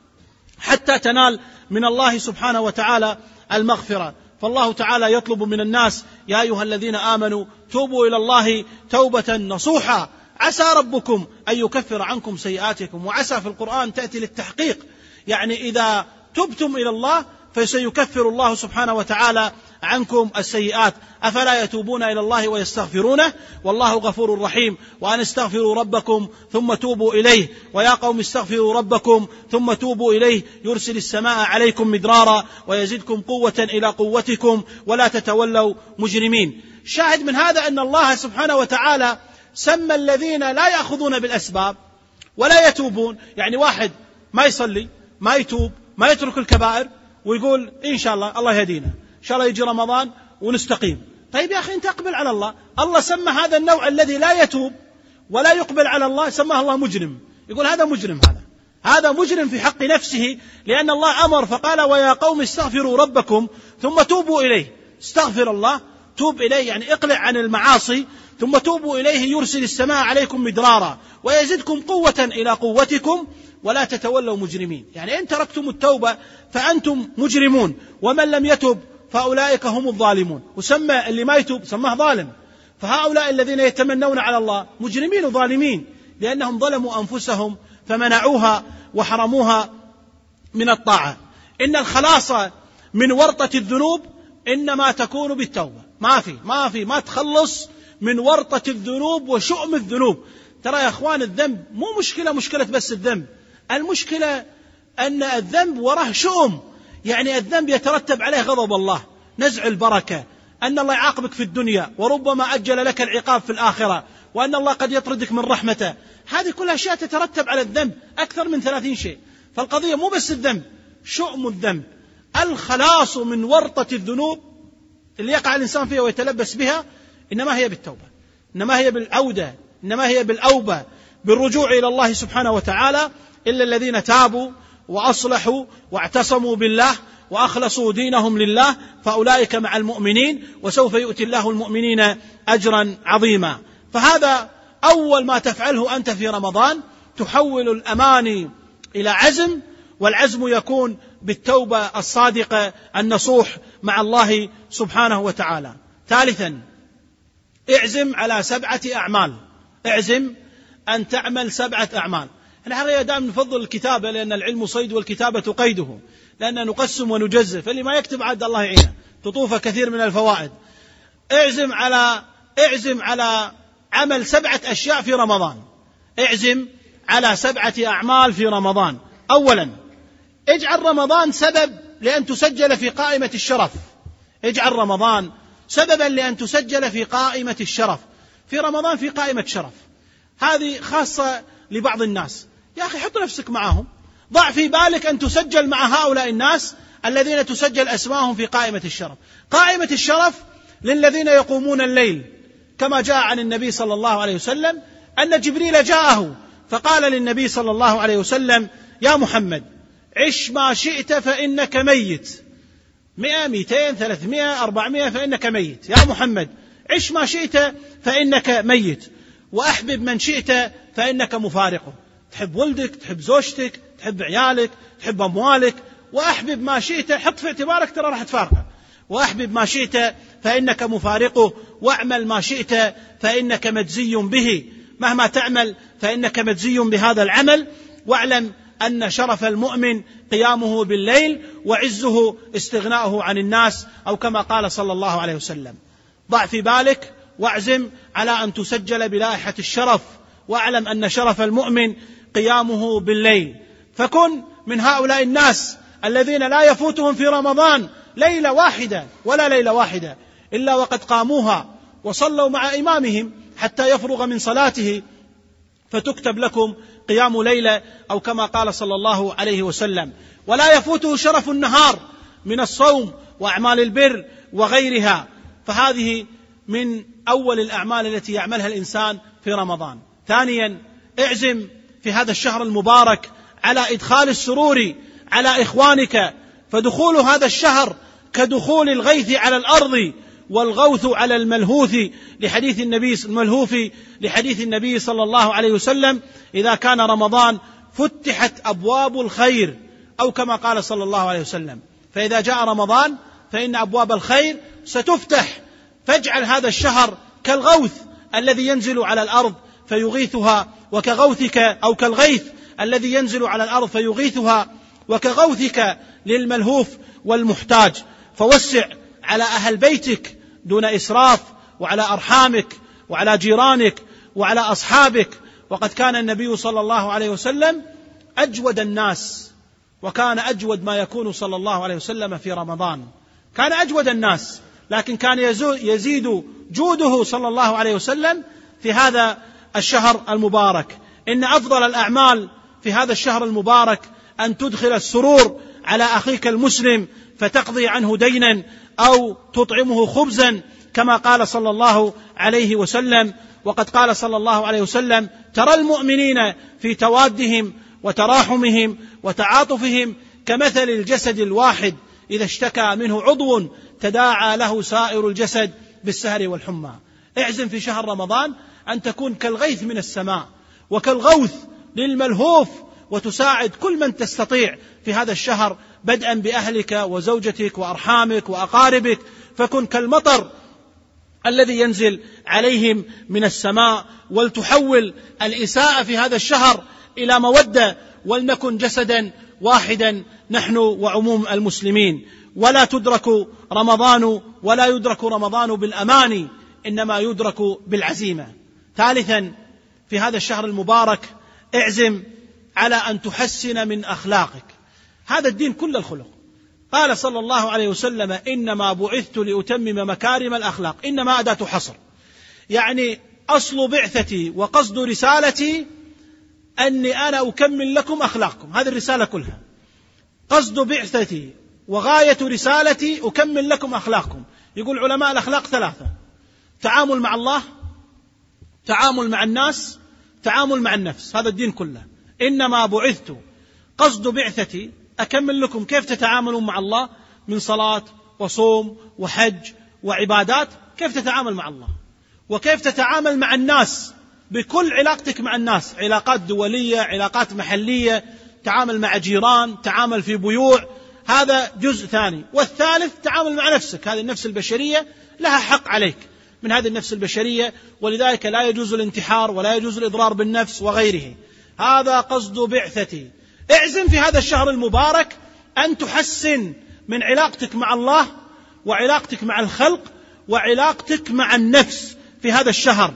حتى تنال من الله سبحانه وتعالى المغفرة. فالله تعالى يطلب من الناس: يا أيها الذين آمنوا توبوا إلى الله توبة نصوحا عسى ربكم أن يكفر عنكم سيئاتكم. وعسى في القرآن تأتي للتحقيق، يعني إذا تبتم إلى الله فسيكفر الله سبحانه وتعالى عنكم السيئات. أفلا يتوبون إلى الله ويستغفرونه والله غفور رحيم. وأن استغفروا ربكم ثم توبوا إليه، ويا قوم استغفروا ربكم ثم توبوا إليه يرسل السماء عليكم مدرارا ويزدكم قوة إلى قوتكم ولا تتولوا مجرمين. شاهد من هذا أن الله سبحانه وتعالى سمى الذين لا يأخذون بالأسباب ولا يتوبون. يعني واحد ما يصلي، ما يتوب، ما يترك الكبائر، ويقول إن شاء الله يهدينا، إن شاء الله يجي رمضان ونستقيم. طيب يا أخي أنت أقبل على الله. الله سمى هذا النوع الذي لا يتوب ولا يقبل على الله، سماه الله مجرم. يقول هذا مجرم، هذا مجرم في حق نفسه، لأن الله أمر فقال: ويا قوم استغفروا ربكم ثم توبوا إليه. استغفر الله، توب إليه، يعني اقلع عن المعاصي، ثم توبوا إليه يرسل السماء عليكم مدرارا ويزدكم قوة إلى قوتكم ولا تتولوا مجرمين. يعني إن تركتم التوبة فأنتم مجرمون، ومن لم يتب فأولئك هم الظالمون. وسمى اللي ما يتوب سماه ظالم. فهؤلاء الذين يتمنون على الله مجرمين وظالمين، لأنهم ظلموا أنفسهم فمنعوها وحرموها من الطاعة. إن الخلاص من ورطة الذنوب إنما تكون بالتوبة. ما تخلص من ورطة الذنوب وشؤم الذنوب. ترى يا أخوان الذنب مو مشكلة بس الذنب، المشكلة أن الذنب وراه شؤم، يعني الذنب يترتب عليه غضب الله، نزع البركة، أن الله يعاقبك في الدنيا وربما أجل لك العقاب في الآخرة، وأن الله قد يطردك من رحمته. هذه كلها أشياء تترتب على الذنب، أكثر من 30 شيء. فالقضية مو بس الذنب، شؤم الذنب، الخلاص من ورطة الذنوب اللي يقع الإنسان فيها ويتلبس بها، إنما هي بالتوبة، إنما هي بالعودة، إنما هي بالأوبة، بالرجوع إلى الله سبحانه وتعالى. إلا الذين تابوا وأصلحوا واعتصموا بالله وأخلصوا دينهم لله فأولئك مع المؤمنين وسوف يؤتي الله المؤمنين أجرا عظيما. فهذا أول ما تفعله أنت في رمضان، تحول الأماني إلى عزم، والعزم يكون بالتوبة الصادقة النصوح مع الله سبحانه وتعالى. ثالثا، اعزم على 7 أعمال، اعزم أن تعمل 7 أعمال. الحقيقة دائما نفضل الكتابة، لأن العلم صيد والكتابة قيده، لأن نقسم ونجزف، فاللي ما يكتب عاد الله يعينه، تطوف كثير من الفوائد. اعزم على عمل 7 أشياء في رمضان، اعزم على 7 أعمال في رمضان. أولا، اجعل رمضان سبب لأن تسجل في قائمة الشرف، اجعل رمضان سببا لأن تسجل في قائمة الشرف. في رمضان في قائمة شرف، هذه خاصة لبعض الناس. يا أخي حط نفسك معهم، ضع في بالك أن تسجل مع هؤلاء الناس الذين تسجل أسماءهم في قائمة الشرف. قائمة الشرف للذين يقومون الليل، كما جاء عن النبي صلى الله عليه وسلم أن جبريل جاءه فقال للنبي صلى الله عليه وسلم: يا محمد، عش ما شئت فإنك ميت. 100 200 300 400 فإنك ميت. يا محمد، عش ما شئت فإنك ميت، وأحبب من شئت فإنك مفارقه. تحب ولدك، تحب زوجتك، تحب عيالك، تحب أموالك، وأحبب ما شئت، حط في اعتبارك ترى راح تفارقه. وأحبب ما شئت فإنك مفارقه، واعمل ما شئت فإنك مجزي به. مهما تعمل فإنك مجزي بهذا العمل. واعلم أن شرف المؤمن قيامه بالليل، وعزه استغناؤه عن الناس، أو كما قال صلى الله عليه وسلم. ضع في بالك واعزم على أن تسجل بلائحة الشرف، واعلم أن شرف المؤمن قيامه بالليل. فكن من هؤلاء الناس الذين لا يفوتهم في رمضان ليلة واحدة ولا ليلة واحدة إلا وقد قاموها وصلوا مع إمامهم حتى يفرغ من صلاته، فتكتب لكم قيام ليلة، أو كما قال صلى الله عليه وسلم. ولا يفوته شرف النهار من الصوم وأعمال البر وغيرها. فهذه من أول الأعمال التي يعملها الإنسان في رمضان. ثانيا، اعزم في هذا الشهر المبارك على إدخال السرور على إخوانك، فدخول هذا الشهر كدخول الغيث على الأرض والغوث على الملهوث، لحديث النبي صلى الله عليه وسلم: إذا كان رمضان فتحت أبواب الخير، أو كما قال صلى الله عليه وسلم. فإذا جاء رمضان فإن أبواب الخير ستفتح، فاجعل هذا الشهر كالغوث الذي ينزل على الأرض فيغيثها، وكغوثك أو كالغيث الذي ينزل على الأرض فيغيثها، وكغوثك للملهوف والمحتاج. فوسع على أهل بيتك دون إسراف، وعلى أرحامك، وعلى جيرانك، وعلى أصحابك. وقد كان النبي صلى الله عليه وسلم أجود الناس، وكان أجود ما يكون صلى الله عليه وسلم في رمضان. كان أجود الناس، لكن كان يزيد جوده صلى الله عليه وسلم في هذا الشهر المبارك. إن أفضل الأعمال في هذا الشهر المبارك أن تدخل السرور على أخيك المسلم، فتقضي عنه دينا أو تطعمه خبزا، كما قال صلى الله عليه وسلم. وقد قال صلى الله عليه وسلم: ترى المؤمنين في توادهم وتراحمهم وتعاطفهم كمثل الجسد الواحد إذا اشتكى منه عضو تداعى له سائر الجسد بالسهر والحمى. اعزم في شهر رمضان أن تكون كالغيث من السماء وكالغوث للملهوف، وتساعد كل من تستطيع في هذا الشهر، بدءا بأهلك وزوجتك وأرحامك وأقاربك. فكن كالمطر الذي ينزل عليهم من السماء، ولتحول الإساءة في هذا الشهر إلى مودة، ولنكن جسدا واحدا نحن وعموم المسلمين. ولا يدرك رمضان بالأماني، إنما يدرك بالعزيمة. ثالثا، في هذا الشهر المبارك اعزم على أن تحسن من أخلاقك. هذا الدين كل الخلق، قال صلى الله عليه وسلم: إنما بعثت لأتمم مكارم الأخلاق. إنما أداة حصر، يعني أصل بعثتي وقصد رسالتي أني أنا أكمل لكم أخلاقكم. هذه الرسالة كلها، قصد بعثتي وغاية رسالتي أكمل لكم أخلاقكم. يقول علماء الأخلاق ثلاثة: تعامل مع الله، تعامل مع الناس، تعامل مع النفس. هذا الدين كله. إنما بعثت، قصد بعثتي أكمل لكم كيف تتعاملون مع الله من صلاة وصوم وحج وعبادات، كيف تتعامل مع الله، وكيف تتعامل مع الناس بكل علاقتك مع الناس، علاقات دولية، علاقات محلية، تعامل مع جيران، تعامل في بيوع. هذا جزء ثاني. والثالث تعامل مع نفسك. هذه النفس البشرية لها حق عليك من هذه النفس البشرية، ولذلك لا يجوز الانتحار ولا يجوز الإضرار بالنفس وغيره. هذا قصد بعثتي. اعزم في هذا الشهر المبارك أن تحسن من علاقتك مع الله وعلاقتك مع الخلق وعلاقتك مع النفس في هذا الشهر.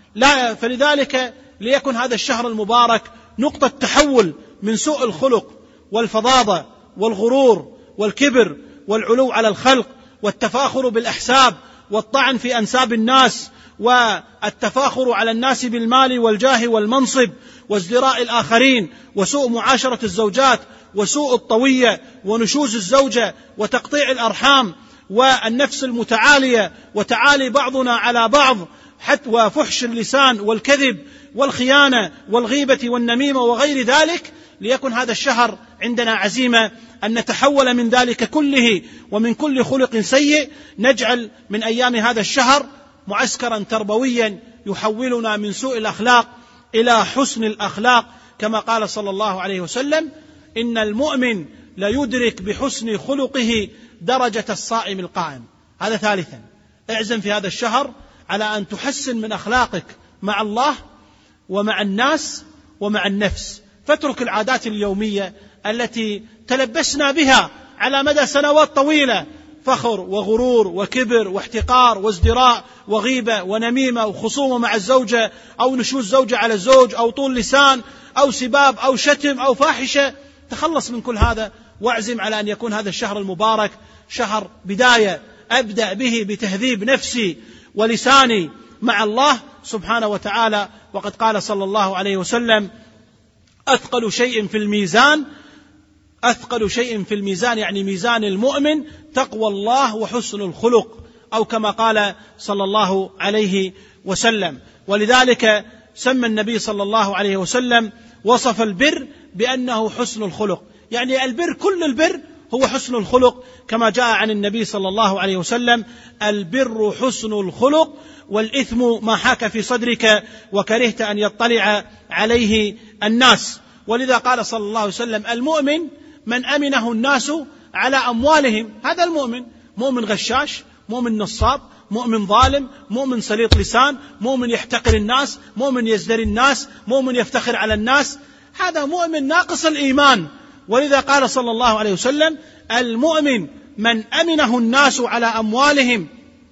فلذلك ليكن هذا الشهر المبارك نقطة تحول من سوء الخلق والفظاظة والغرور والكبر والعلو على الخلق والتفاخر بالأحساب والطعن في أنساب الناس والتفاخر على الناس بالمال والجاه والمنصب وازدراء الآخرين وسوء معاشرة الزوجات وسوء الطوية ونشوز الزوجة وتقطيع الأرحام والنفس المتعالية وتعالي بعضنا على بعض حتى وفحش اللسان والكذب والخيانة والغيبة والنميمة وغير ذلك. ليكن هذا الشهر عندنا عزيمة أن نتحول من ذلك كله ومن كل خلق سيء، نجعل من أيام هذا الشهر معسكرا تربويا يحولنا من سوء الأخلاق إلى حسن الأخلاق، كما قال صلى الله عليه وسلم: إن المؤمن ليدرك بحسن خلقه درجة الصائم القائم. هذا ثالثا. اعزم في هذا الشهر على أن تحسن من أخلاقك مع الله ومع الناس ومع النفس، فاترك العادات اليومية التي تلبسنا بها على مدى سنوات طويلة: فخر وغرور وكبر واحتقار وازدراء وغيبة ونميمة وخصومة مع الزوجة أو نشوز زوجة على الزوج أو طول لسان أو سباب أو شتم أو فاحشة. تخلص من كل هذا واعزم على أن يكون هذا الشهر المبارك شهر بداية أبدأ به بتهذيب نفسي ولساني مع الله سبحانه وتعالى. وقد قال صلى الله عليه وسلم: أثقل شيء في الميزان يعني ميزان المؤمن تقوى الله وحسن الخلق، أو كما قال صلى الله عليه وسلم. ولذلك سمى النبي صلى الله عليه وسلم وصف البر بأنه حسن الخلق، يعني البر كل البر هو حسن الخلق، كما جاء عن النبي صلى الله عليه وسلم: البر حسن الخلق والإثم ما حاك في صدرك وكرهت أن يطلع عليه الناس. ولذا قال صلى الله عليه وسلم: المؤمن من أمنه الناس على أموالهم. هذا المؤمن، مؤمن غشاش، مؤمن نصاب، مؤمن ظالم، مؤمن سليط لسان، مؤمن يحتقر الناس، مؤمن يزدري الناس، مؤمن يفتخر على الناس، هذا مؤمن ناقص الإيمان. ولذا قال صلى الله عليه وسلم: المؤمن من أمنه الناس على أموالهم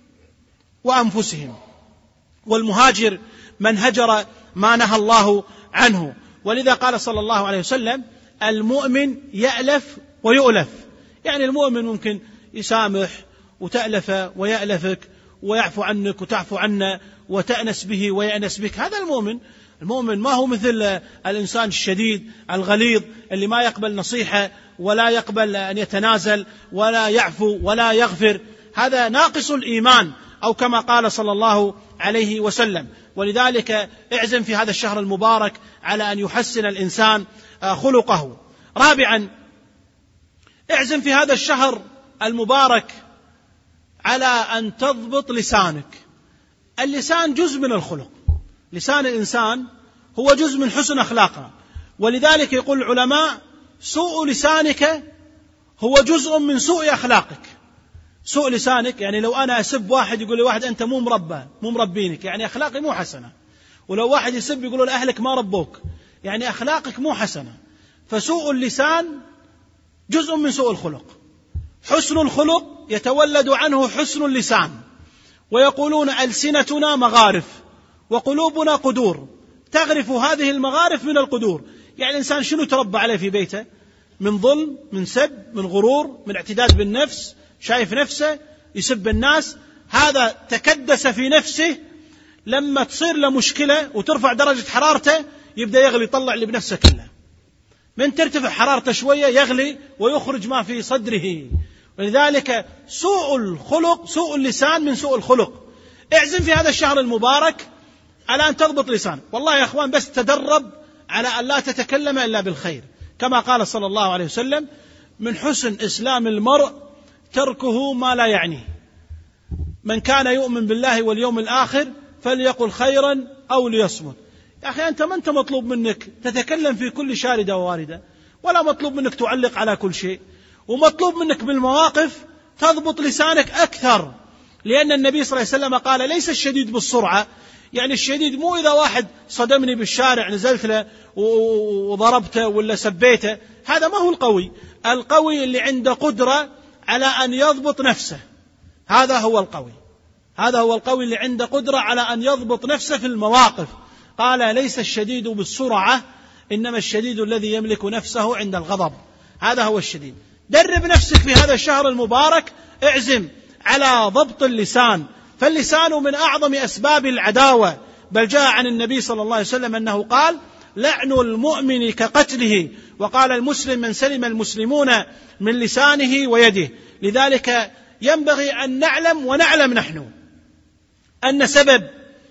وأنفسهم، والمهاجر من هجر ما نهى الله عنه. ولذا قال صلى الله عليه وسلم: المؤمن يألف ويؤلف، يعني المؤمن ممكن يسامح وتألف ويألفك ويعفو عنك وتعفو عنه وتأنس به ويأنس بك. هذا المؤمن ما هو مثل الإنسان الشديد الغليظ اللي ما يقبل نصيحة ولا يقبل أن يتنازل ولا يعفو ولا يغفر. هذا ناقص الإيمان، أو كما قال صلى الله عليه وسلم. ولذلك اعزم في هذا الشهر المبارك على أن يحسن الإنسان خلقه. رابعا، اعزم في هذا الشهر المبارك على أن تضبط لسانك. اللسان جزء من الخلق، لسان الإنسان هو جزء من حسن أخلاقه. ولذلك يقول العلماء: سوء لسانك هو جزء من سوء أخلاقك. سوء لسانك يعني لو أنا أسب واحد يقول لي واحد: أنت مو مربينك، يعني أخلاقي مو حسنة. ولو واحد يسب يقول له: أهلك ما ربوك، يعني أخلاقك مو حسنة. فسوء اللسان جزء من سوء الخلق. حسن الخلق يتولد عنه حسن اللسان. ويقولون: ألسنتنا مغارف وقلوبنا قدور، تغرف هذه المغارف من القدور. يعني الإنسان شنو تربى عليه في بيته؟ من ظلم، من سب، من غرور، من اعتداد بالنفس، شايف نفسه يسب الناس، هذا تكدس في نفسه، لما تصير له مشكلة وترفع درجة حرارته يبدأ يغلي، يطلع اللي بنفسه كله. من ترتفع حرارته شوية يغلي ويخرج ما في صدره. ولذلك سوء الخلق، سوء اللسان من سوء الخلق. اعزم في هذا الشهر المبارك على أن تضبط لسانك. والله يا أخوان بس تدرب على أن لا تتكلم إلا بالخير، كما قال صلى الله عليه وسلم: من حسن إسلام المرء تركه ما لا يعنيه، من كان يؤمن بالله واليوم الآخر فليقل خيرا أو ليصمت. يا أخي أنت ما أنت مطلوب منك تتكلم في كل شاردة وواردة، ولا مطلوب منك تعلق على كل شيء، ومطلوب منك بالمواقف تضبط لسانك أكثر، لأن النبي صلى الله عليه وسلم قال: ليس الشديد بالسرعة، يعني الشديد مو إذا واحد صدمني بالشارع نزلت له وضربته ولا سبيته، هذا ما هو القوي. القوي اللي عنده قدرة على أن يضبط نفسه، هذا هو القوي، هذا هو القوي اللي عنده قدرة على أن يضبط نفسه في المواقف. قال: ليس الشديد بالسرعة، إنما الشديد الذي يملك نفسه عند الغضب، هذا هو الشديد. درب نفسك في هذا الشهر المبارك، اعزم على ضبط اللسان، فاللسان من أعظم أسباب العداوة، بل جاء عن النبي صلى الله عليه وسلم أنه قال: لعن المؤمن كقتله، وقال: المسلم من سلم المسلمون من لسانه ويده. لذلك ينبغي أن نعلم، ونعلم نحن، أن سبب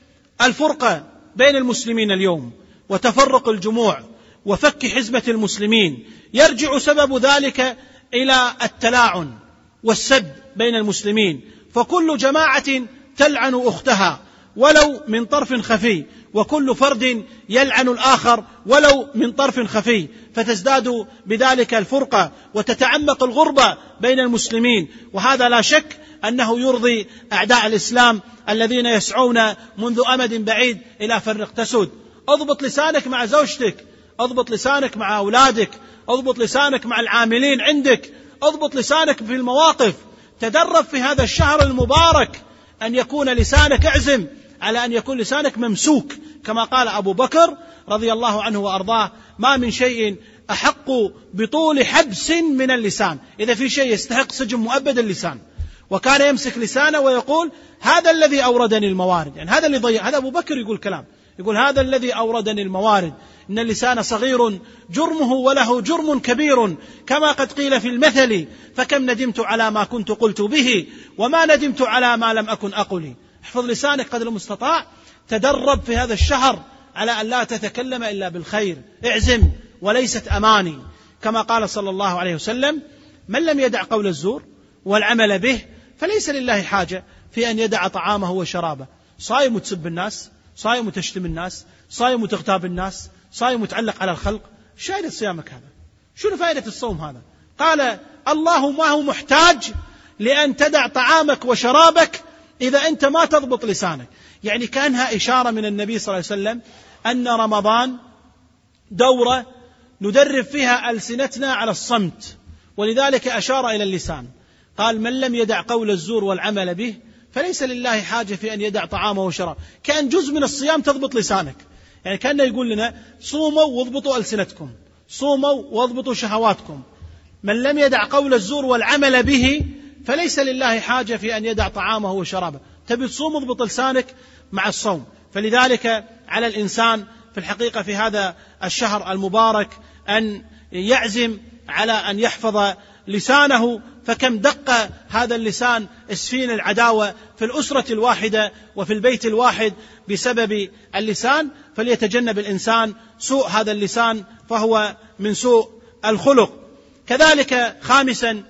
الفرقة بين المسلمين اليوم وتفرق الجموع وفك حزمة المسلمين يرجع سبب ذلك إلى التلاعن والسب بين المسلمين، فكل جماعة تلعن أختها ولو من طرف خفي، وكل فرد يلعن الآخر ولو من طرف خفي، فتزداد بذلك الفرقة وتتعمق الغربة بين المسلمين. وهذا لا شك أنه يرضي أعداء الإسلام الذين يسعون منذ أمد بعيد إلى فرق تسود. اضبط لسانك مع زوجتك، اضبط لسانك مع أولادك، اضبط لسانك مع العاملين عندك، اضبط لسانك في المواقف. تدرب في هذا الشهر المبارك أن يكون لسانك، اعزم على أن يكون لسانك ممسوك، كما قال أبو بكر رضي الله عنه وأرضاه: ما من شيء أحق بطول حبس من اللسان. إذا في شيء يستحق سجن مؤبد اللسان. وكان يمسك لسانه ويقول: هذا الذي أوردني الموارد، يعني هذا اللي ضيع. هذا أبو بكر يقول كلام، يقول: هذا الذي أوردني الموارد، إن اللسان صغير جرمه وله جرم كبير، كما قد قيل في المثل: فكم ندمت على ما كنت قلت به، وما ندمت على ما لم أكن أقلي. احفظ لسانك قدر المستطاع. تدرب في هذا الشهر على أن لا تتكلم إلا بالخير، اعزم وليست أماني، كما قال صلى الله عليه وسلم: من لم يدع قول الزور والعمل به فليس لله حاجة في أن يدع طعامه وشرابه. صايم وتسب الناس، صايم وتشتم الناس، صايم وتغتاب الناس، صايم وتعلق على الخلق، شايد صيامك هذا؟ شنو فائدة الصوم هذا؟ قال: الله ما هو محتاج لأن تدع طعامك وشرابك إذا أنت ما تضبط لسانك. يعني كأنها إشارة من النبي صلى الله عليه وسلم أن رمضان دورة ندرب فيها ألسنتنا على الصمت، ولذلك أشار إلى اللسان. قال: من لم يدع قول الزور والعمل به فليس لله حاجة في أن يدع طعامه وشرابه. كان جزء من الصيام تضبط لسانك، يعني كان يقول لنا: صوموا واضبطوا ألسنتكم، صوموا واضبطوا شهواتكم. من لم يدع قول الزور والعمل به فليس لله حاجة في أن يدع طعامه وشرابه. تبي تصوم اضبط لسانك مع الصوم. فلذلك على الإنسان في الحقيقة في هذا الشهر المبارك أن يعزم على أن يحفظ لسانه، فكم دق هذا اللسان اسفين العداوة في الأسرة الواحدة وفي البيت الواحد بسبب اللسان. فليتجنب الإنسان سوء هذا اللسان، فهو من سوء الخلق. كذلك خامسا،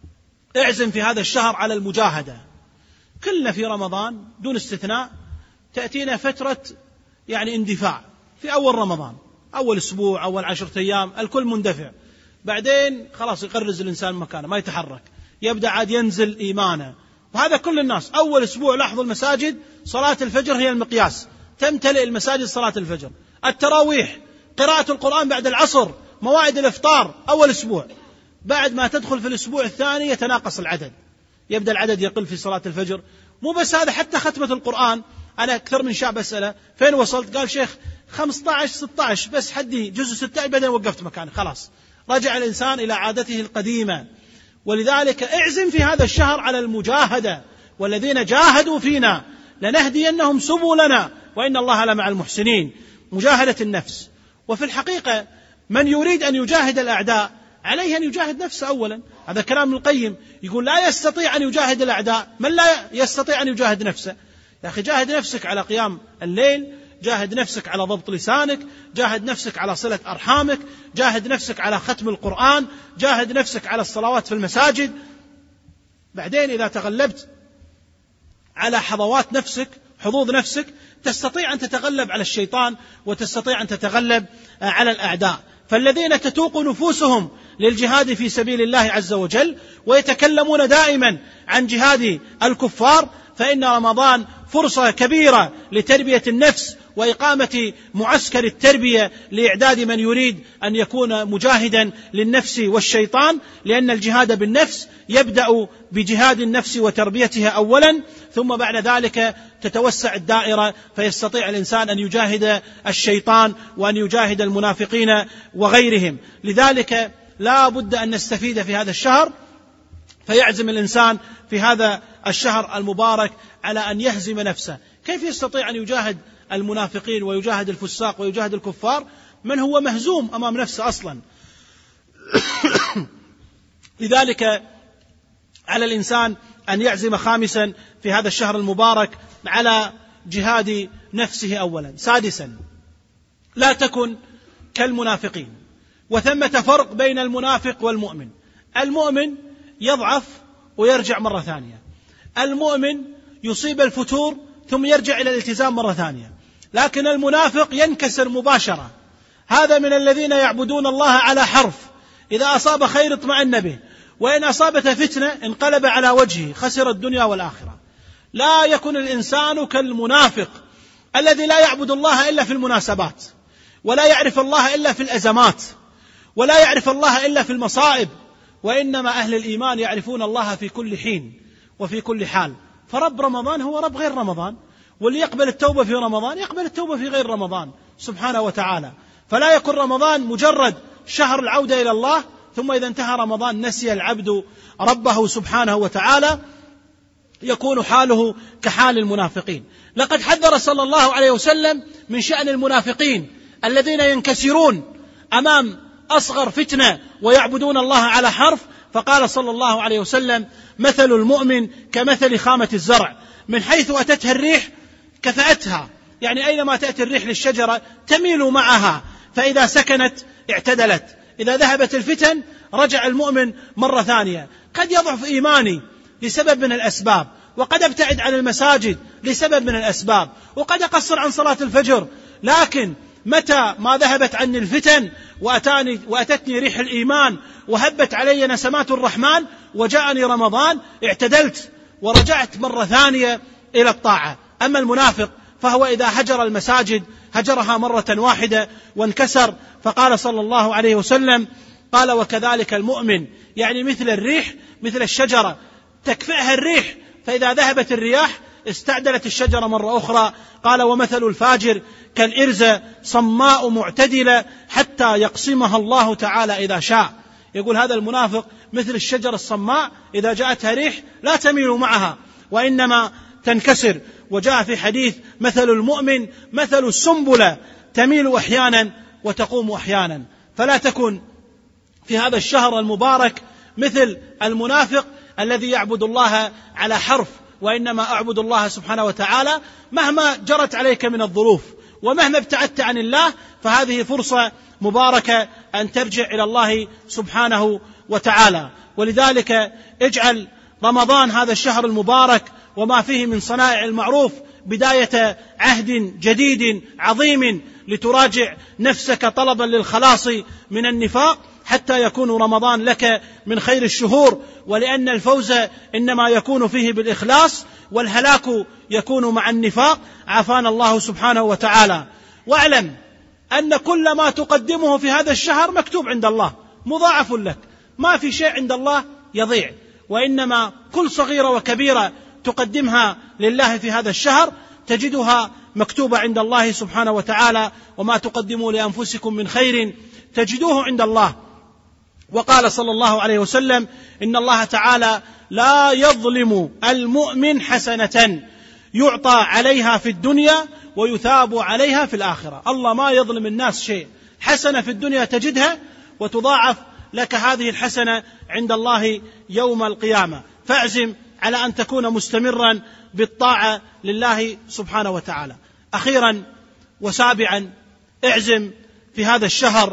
اعزم في هذا الشهر على المجاهدة. كلنا في رمضان دون استثناء تأتينا فترة يعني اندفاع في أول رمضان، أول أسبوع، أول 10 أيام الكل مندفع، بعدين خلاص يقرز الإنسان مكانه ما يتحرك، يبدأ عاد ينزل إيمانه. وهذا كل الناس. أول أسبوع لاحظوا المساجد صلاة الفجر هي المقياس، تمتلئ المساجد صلاة الفجر، التراويح، قراءة القرآن بعد العصر، موائد الإفطار أول أسبوع. بعد ما تدخل في الأسبوع الثاني يتناقص العدد، يبدأ العدد يقل في صلاة الفجر. مو بس هذا، حتى ختمة القرآن. أنا أكثر من شاب أسأله: فين وصلت؟ قال: شيخ 15 16 بس، حدي جزء 16 بعدين وقفت مكاني خلاص. رجع الإنسان إلى عادته القديمة. ولذلك اعزم في هذا الشهر على المجاهدة، والذين جاهدوا فينا لنهدينهم سبلنا وإن الله لمع المحسنين. مجاهدة النفس. وفي الحقيقة من يريد أن يجاهد الأعداء عليه أن يجاهد نفسه أولا. هذا كلام ابن القيم، يقول لا يستطيع أن يجاهد الأعداء من لا يستطيع أن يجاهد نفسه. يا أخي جاهد نفسك على قيام الليل، جاهد نفسك على ضبط لسانك، جاهد نفسك على صلة أرحامك، جاهد نفسك على ختم القرآن، جاهد نفسك على الصلوات في المساجد. بعدين إذا تغلبت على حظوات نفسك، حظوظ نفسك، تستطيع أن تتغلب على الشيطان وتستطيع أن تتغلب على الأعداء. فالذين تتوق نفوسهم للجهاد في سبيل الله عز وجل ويتكلمون دائما عن جهاد الكفار، فإن رمضان فرصة كبيرة لتربية النفس وإقامة معسكر التربية لإعداد من يريد أن يكون مجاهدا للنفس والشيطان، لأن الجهاد بالنفس يبدأ بجهاد النفس وتربيتها أولا، ثم بعد ذلك تتوسع الدائرة فيستطيع الإنسان أن يجاهد الشيطان وأن يجاهد المنافقين وغيرهم. لذلك لا بد أن نستفيد في هذا الشهر، فيعزم الإنسان في هذا الشهر المبارك على أن يهزم نفسه. كيف يستطيع أن يجاهد المنافقين ويجاهد الفساق ويجاهد الكفار من هو مهزوم أمام نفسه أصلا؟ لذلك على الإنسان أن يعزم خامسا في هذا الشهر المبارك على جهاد نفسه أولا. سادسا، لا تكن كالمنافقين. وثمة فرق بين المنافق والمؤمن. المؤمن يضعف ويرجع مرة ثانية، المؤمن يصيب الفتور ثم يرجع إلى الالتزام مرة ثانية، لكن المنافق ينكسر مباشرة. هذا من الذين يعبدون الله على حرف، إذا أصاب خير اطمأن به، وإن أصابته فتنة انقلب على وجهه، خسر الدنيا والآخرة. لا يكن الإنسان كالمنافق الذي لا يعبد الله إلا في المناسبات، ولا يعرف الله إلا في الأزمات، ولا يعرف الله إلا في المصائب، وإنما أهل الإيمان يعرفون الله في كل حين وفي كل حال. فرب رمضان هو رب غير رمضان، واللي يقبل التوبة في رمضان يقبل التوبة في غير رمضان سبحانه وتعالى. فلا يكون رمضان مجرد شهر العودة إلى الله، ثم إذا انتهى رمضان نسي العبد ربه سبحانه وتعالى، يكون حاله كحال المنافقين. لقد حذر صلى الله عليه وسلم من شأن المنافقين الذين ينكسرون أمام أصغر فتنة ويعبدون الله على حرف. فقال صلى الله عليه وسلم: مثل المؤمن كمثل خامة الزرع، من حيث أتتها الريح كفأتها، يعني أينما تأتي الريح للشجرة تميل معها، فإذا سكنت اعتدلت، إذا ذهبت الفتن رجع المؤمن مرة ثانية. قد يضعف إيماني لسبب من الأسباب، وقد أبتعد عن المساجد لسبب من الأسباب، وقد أقصر عن صلاة الفجر، لكن متى ما ذهبت عني الفتن وأتتني ريح الإيمان وهبت علي نسمات الرحمن وجاءني رمضان، اعتدلت ورجعت مرة ثانية إلى الطاعة. أما المنافق فهو إذا هجر المساجد هجرها مرة واحدة وانكسر. فقال صلى الله عليه وسلم: قال: وكذلك المؤمن، يعني مثل الريح، مثل الشجرة تكفئها الريح، فإذا ذهبت الرياح استعدلت الشجرة مرة أخرى. قال: ومثل الفاجر كالإرزة صماء معتدلة حتى يقسمها الله تعالى إذا شاء. يقول هذا المنافق مثل الشجرة الصماء، إذا جاءتها ريح لا تميل معها وإنما تنكسر. وجاء في حديث: مثل المؤمن مثل السنبلة تميل أحيانا وتقوم أحيانا. فلا تكن في هذا الشهر المبارك مثل المنافق الذي يعبد الله على حرف، وإنما أعبد الله سبحانه وتعالى مهما جرت عليك من الظروف ومهما ابتعدت عن الله، فهذه فرصة مباركة أن ترجع إلى الله سبحانه وتعالى. ولذلك اجعل رمضان هذا الشهر المبارك وما فيه من صنائع المعروف بداية عهد جديد عظيم، لتراجع نفسك طلبا للخلاص من النفاق، حتى يكون رمضان لك من خير الشهور. ولأن الفوز إنما يكون فيه بالإخلاص، والهلاك يكون مع النفاق، عافانا الله سبحانه وتعالى. واعلم أن كل ما تقدمه في هذا الشهر مكتوب عند الله مضاعف لك، ما في شيء عند الله يضيع، وإنما كل صغيرة وكبيرة تقدمها لله في هذا الشهر تجدها مكتوبة عند الله سبحانه وتعالى. وما تقدموا لأنفسكم من خير تجدوه عند الله. وقال صلى الله عليه وسلم: إن الله تعالى لا يظلم المؤمن حسنة يعطى عليها في الدنيا ويثاب عليها في الآخرة. الله ما يظلم الناس شيء، حسنة في الدنيا تجدها وتضاعف لك هذه الحسنة عند الله يوم القيامة. فاعزم على أن تكون مستمرا بالطاعة لله سبحانه وتعالى. أخيرا وسابعا، اعزم في هذا الشهر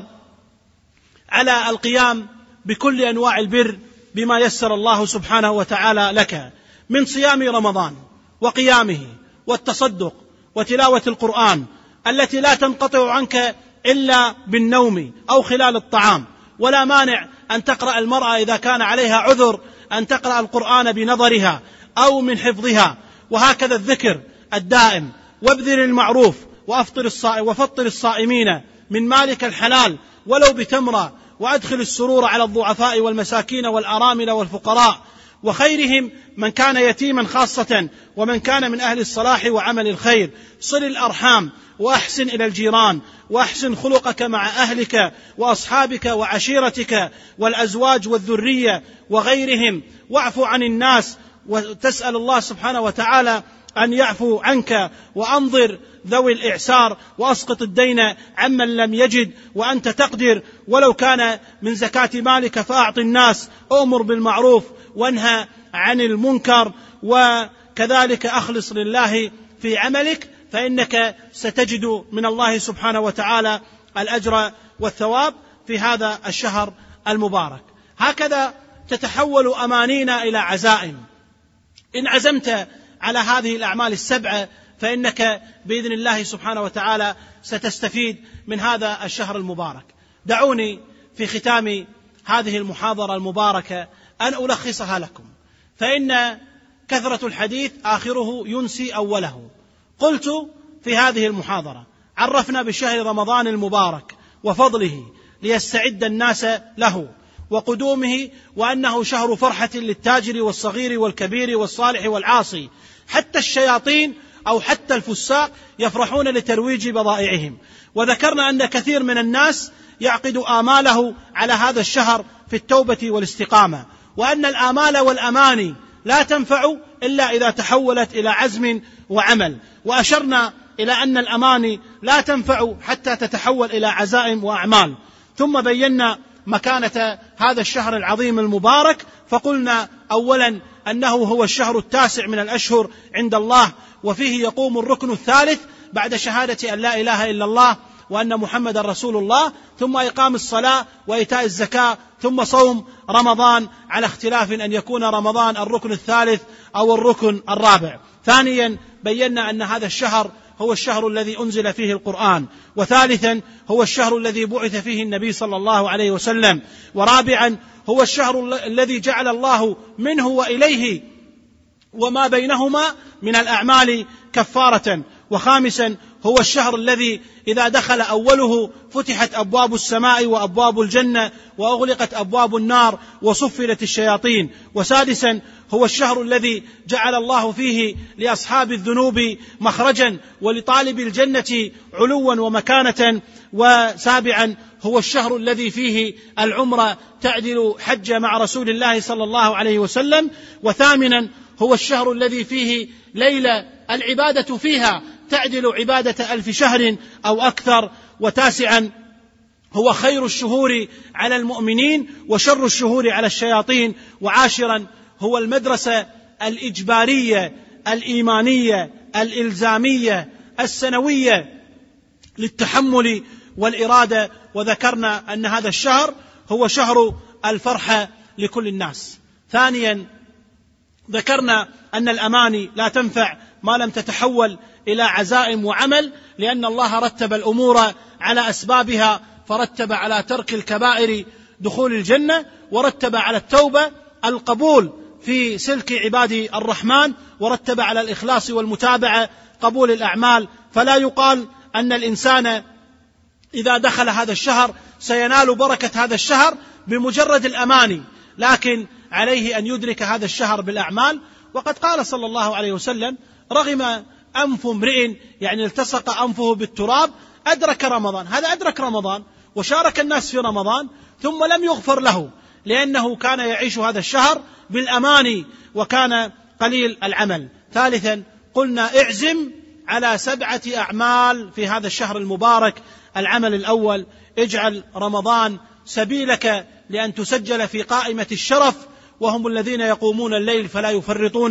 على القيام بكل أنواع البر بما يسر الله سبحانه وتعالى لك من صيام رمضان وقيامه والتصدق وتلاوة القرآن التي لا تنقطع عنك إلا بالنوم أو خلال الطعام. ولا مانع أن تقرأ المرأة إذا كان عليها عذر أن تقرأ القرآن بنظرها أو من حفظها. وهكذا الذكر الدائم، وابذل المعروف وفطر الصائمين من مالك الحلال ولو بتمرة، وأدخل السرور على الضعفاء والمساكين والأرامل والفقراء وخيرهم من كان يتيما خاصة ومن كان من أهل الصلاح وعمل الخير. صل الأرحام وأحسن إلى الجيران، وأحسن خلقك مع أهلك وأصحابك وعشيرتك والأزواج والذرية وغيرهم، واعف عن الناس وتسأل الله سبحانه وتعالى أن يعفو عنك، وأنظر ذوي الإعسار، وأسقط الدين عمن لم يجد وأنت تقدر، ولو كان من زكاة مالك فأعط الناس، أمر بالمعروف وانهى عن المنكر، وكذلك أخلص لله في عملك فإنك ستجد من الله سبحانه وتعالى الأجر والثواب في هذا الشهر المبارك. هكذا تتحول أمانينا إلى عزائم. إن عزمت على هذه الأعمال السبعة فإنك بإذن الله سبحانه وتعالى ستستفيد من هذا الشهر المبارك. دعوني في ختام هذه المحاضرة المباركة أن ألخصها لكم، فإن كثرة الحديث آخره ينسي أوله. قلت في هذه المحاضرة: عرفنا بشهر رمضان المبارك وفضله ليستعد الناس له وقدومه، وأنه شهر فرحة للتاجر والصغير والكبير والصالح والعاصي، حتى الشياطين أو حتى الفساق يفرحون لترويج بضائعهم. وذكرنا أن كثير من الناس يعقد آماله على هذا الشهر في التوبة والاستقامة، وأن الآمال والأماني لا تنفع إلا إذا تحولت إلى عزم وعمل. وأشرنا إلى أن الأماني لا تنفع حتى تتحول إلى عزائم وأعمال. ثم بينا مكانة هذا الشهر العظيم المبارك، فقلنا أولا أنه هو الشهر التاسع من الأشهر عند الله، وفيه يقوم الركن الثالث بعد شهادة أن لا إله إلا الله وأن محمد رسول الله، ثم إقام الصلاة وإيتاء الزكاة، ثم صوم رمضان، على اختلاف أن يكون رمضان الركن الثالث أو الركن الرابع. ثانيا بينا أن هذا الشهر هو الشهر الذي أنزل فيه القرآن، وثالثا هو الشهر الذي بعث فيه النبي صلى الله عليه وسلم، ورابعا هو الشهر الذي جعل الله منه وإليه وما بينهما من الأعمال كفارة، وخامسا هو الشهر الذي إذا دخل أوله فتحت أبواب السماء وأبواب الجنة وأغلقت أبواب النار وصفلت الشياطين، وسادسا هو الشهر الذي جعل الله فيه لأصحاب الذنوب مخرجا ولطالب الجنة علوا ومكانة، وسابعا هو الشهر الذي فيه العمرة تعدل حج مع رسول الله صلى الله عليه وسلم، وثامنا هو الشهر الذي فيه ليلة العبادة فيها تعدل عبادة 1000 شهر أو أكثر، وتاسعا هو خير الشهور على المؤمنين وشر الشهور على الشياطين، وعاشرا هو المدرسة الإجبارية الإيمانية الإلزامية السنوية للتحمل والإرادة. وذكرنا أن هذا الشهر هو شهر الفرحة لكل الناس. ثانيا ذكرنا أن الأماني لا تنفع ما لم تتحول إلى عزائم وعمل، لأن الله رتب الأمور على أسبابها، فرتب على ترك الكبائر دخول الجنة، ورتب على التوبة القبول في سلك عباد الرحمن، ورتب على الإخلاص والمتابعة قبول الأعمال. فلا يقال أن الإنسان إذا دخل هذا الشهر سينال بركة هذا الشهر بمجرد الأماني، لكن عليه أن يدرك هذا الشهر بالأعمال. وقد قال صلى الله عليه وسلم: رغم أنف امرئ، يعني التصق أنفه بالتراب، أدرك رمضان. هذا أدرك رمضان، وشارك الناس في رمضان ثم لم يغفر له لأنه كان يعيش هذا الشهر بالأماني وكان قليل العمل. ثالثا قلنا اعزم على 7 أعمال في هذا الشهر المبارك. العمل الأول: اجعل رمضان سبيلك لأن تسجل في قائمة الشرف، وهم الذين يقومون الليل فلا يفرطون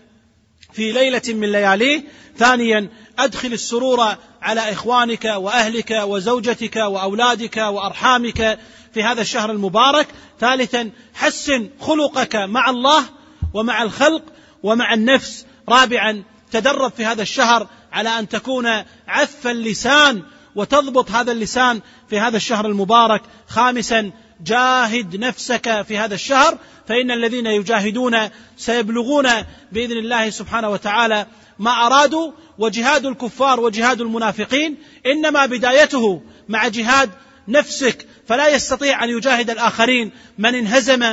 في ليلة من لياليه. ثانيا: أدخل السرور على إخوانك وأهلك وزوجتك وأولادك وأرحامك في هذا الشهر المبارك. ثالثا: حسن خلقك مع الله ومع الخلق ومع النفس. رابعا: تدرب في هذا الشهر على أن تكون عف اللسان وتضبط هذا اللسان في هذا الشهر المبارك. خامسا: جاهد نفسك في هذا الشهر، فإن الذين يجاهدون سيبلغون بإذن الله سبحانه وتعالى ما أرادوا. وجهاد الكفار وجهاد المنافقين إنما بدايته مع جهاد نفسك، فلا يستطيع أن يجاهد الآخرين من انهزم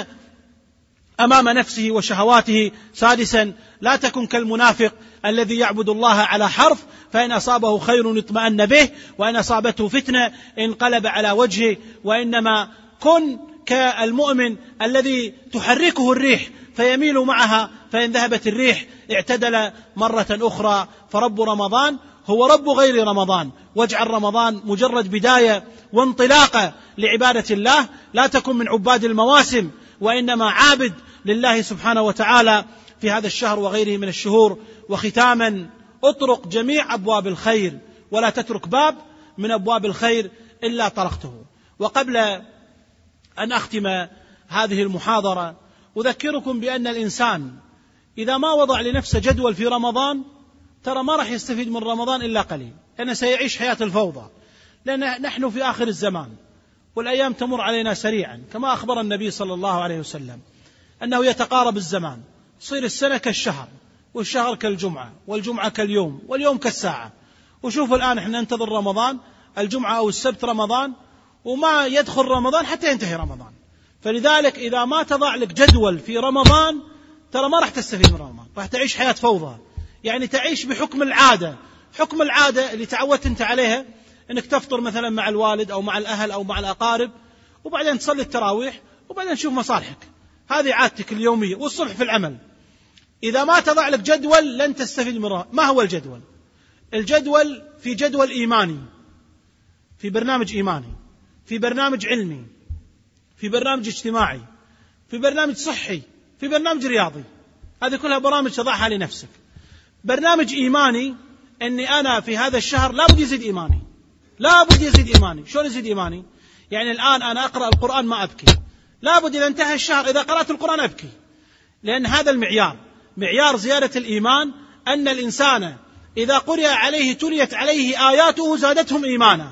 أمام نفسه وشهواته. سادسا: لا تكن كالمنافق الذي يعبد الله على حرف، فإن أصابه خير اطمأن به وإن أصابته فتنة انقلب على وجهه. وإنما كن كالمؤمن الذي تحركه الريح فيميل معها، فإن ذهبت الريح اعتدل مرة أخرى. فرب رمضان هو رب غير رمضان، واجعل رمضان مجرد بداية وانطلاقة لعبادة الله. لا تكن من عباد المواسم، وإنما عابد لله سبحانه وتعالى في هذا الشهر وغيره من الشهور. وختاما: اطرق جميع أبواب الخير ولا تترك باب من أبواب الخير إلا طرقته. وقبل أن أختم هذه المحاضرة أذكركم بأن الإنسان إذا ما وضع لنفسه جدول في رمضان ترى ما راح يستفيد من رمضان إلا قليل، لأنه سيعيش حياة الفوضى، لأن نحن في آخر الزمان والأيام تمر علينا سريعا، كما أخبر النبي صلى الله عليه وسلم أنه يتقارب الزمان، تصير السنة كالشهر والشهر كالجمعة والجمعة كاليوم واليوم كالساعة. وشوفوا الآن احنا ننتظر رمضان، الجمعة أو السبت رمضان، وما يدخل رمضان حتى ينتهي رمضان. فلذلك إذا ما تضع لك جدول في رمضان ترى ما راح تستفيد من رمضان، راح تعيش حياة فوضى، يعني تعيش بحكم العادة. حكم العادة اللي تعودت انت عليها انك تفطر مثلا مع الوالد أو مع الأهل أو مع الأقارب، وبعدين تصلي التراويح، وبعدين تشوف مصالحك. هذه عادتك اليومية، والصبح في العمل. إذا ما تضع لك جدول لن تستفيد من رمضان. ما هو الجدول؟ الجدول في جدول إيماني، في برنامج إيماني، في برنامج علمي، في برنامج اجتماعي، في برنامج صحي، في برنامج رياضي. هذه كلها برامج تضعها لنفسك. برنامج إيماني أني أنا في هذا الشهر لابد يزيد إيماني، لابد يزيد إيماني. شلون يزيد إيماني؟ يعني الآن أنا أقرأ القرآن ما أبكي، لابد إذا انتهى الشهر إذا قرأت القرآن أبكي، لأن هذا المعيار، معيار زيادة الإيمان، أن الإنسان إذا قرئ عليه تليت عليه آياته زادتهم إيمانا.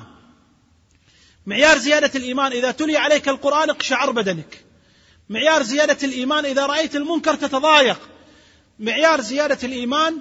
معيار زيادة الإيمان إذا تلي عليك القرآن اقشعر بدنك. معيار زيادة الإيمان إذا رأيت المنكر تتضايق. معيار زيادة الإيمان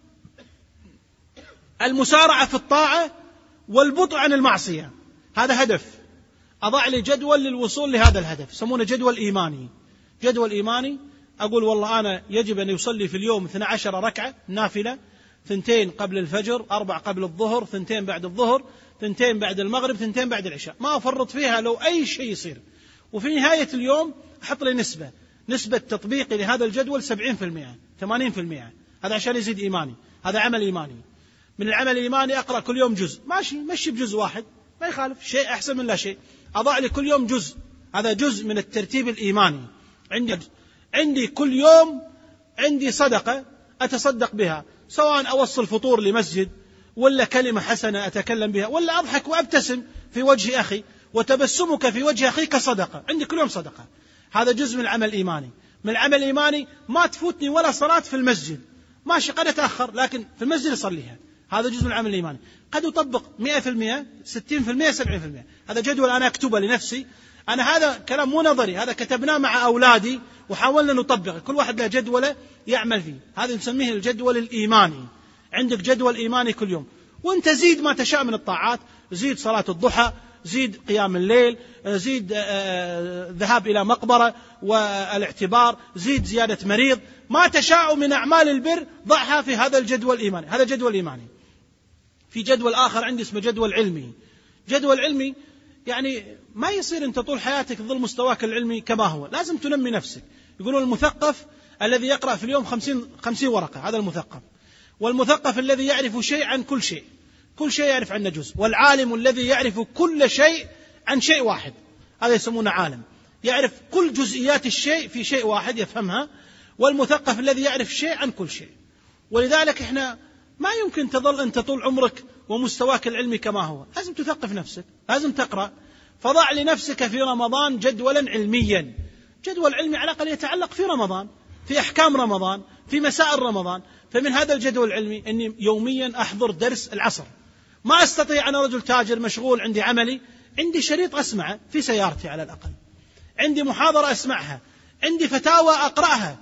المسارعة في الطاعة والبطء عن المعصية. هذا هدف، أضع لي جدول للوصول لهذا الهدف، يسمونه جدول إيماني. جدول إيماني أقول والله أنا يجب أن يصلي في اليوم 12 ركعة نافلة، 2 قبل الفجر، 4 قبل الظهر، 2 بعد الظهر، 2 بعد المغرب، 2 بعد العشاء، ما أفرط فيها لو أي شيء يصير. وفي نهاية اليوم أحط لي نسبة تطبيقي لهذا الجدول 70%، 80%. هذا عشان يزيد إيماني، هذا عمل إيماني. من العمل الإيماني أقرأ كل يوم جزء، ماشي، مشي بجزء واحد ما يخالف، شيء أحسن من لا شيء. أضع لي كل يوم جزء، هذا جزء من الترتيب الإيماني. عندي كل يوم عندي صدقة أتصدق بها، سواء أوصل فطور لمسجد، ولا كلمة حسنة أتكلم بها، ولا أضحك وأبتسم في وجه أخي، وتبسمك في وجه أخيك صدقة. عندي كل يوم صدقة، هذا جزء من العمل الإيماني. من العمل الإيماني ما تفوتني ولا صلاة في المسجد، ماشي قد أتأخر لكن في المسجد أصليها، هذا جزء من العمل الإيماني. قد أطبق 100%، 60%، 70%. هذا جدول أنا أكتبه لنفسي. أنا هذا كلام مو نظري، هذا كتبناه مع أولادي وحاولنا نطبقه، كل واحد له جدوله يعمل فيه. هذا نسميه الجدول الإيماني. عندك جدول إيماني كل يوم، وانت زيد ما تشاء من الطاعات، زيد صلاة الضحى، زيد قيام الليل، زيد ذهاب إلى مقبرة والاعتبار، زيد زيادة مريض، ما تشاء من أعمال البر ضعها في هذا الجدول الإيماني. هذا جدول إيماني. في جدول آخر عندي اسمه جدول علمي. جدول علمي يعني ما يصير أنت طول حياتك تظل مستواك العلمي كما هو، لازم تنمي نفسك. يقولون المثقف الذي يقرأ في اليوم 50 ورقة، هذا المثقف. والمثقف الذي يعرف شيء عن كل شيء، كل شيء يعرف عنه جزء. والعالم الذي يعرف كل شيء عن شيء واحد، هذا يسمونه عالم، يعرف كل جزئيات الشيء في شيء واحد يفهمها. والمثقف الذي يعرف شيء عن كل شيء. ولذلك احنا ما يمكن تظل أنت طول عمرك ومستواك العلمي كما هو، لازم تثقف نفسك، لازم تقرأ. فضع لنفسك في رمضان جدولا علميا، جدول علمي على الأقل يتعلق في رمضان، في أحكام رمضان، في مسائل رمضان. فمن هذا الجدول العلمي أني يوميا أحضر درس العصر. ما أستطيع، أنا رجل تاجر مشغول، عندي عملي، عندي شريط أسمعه في سيارتي على الأقل، عندي محاضرة أسمعها، عندي فتاوى أقرأها.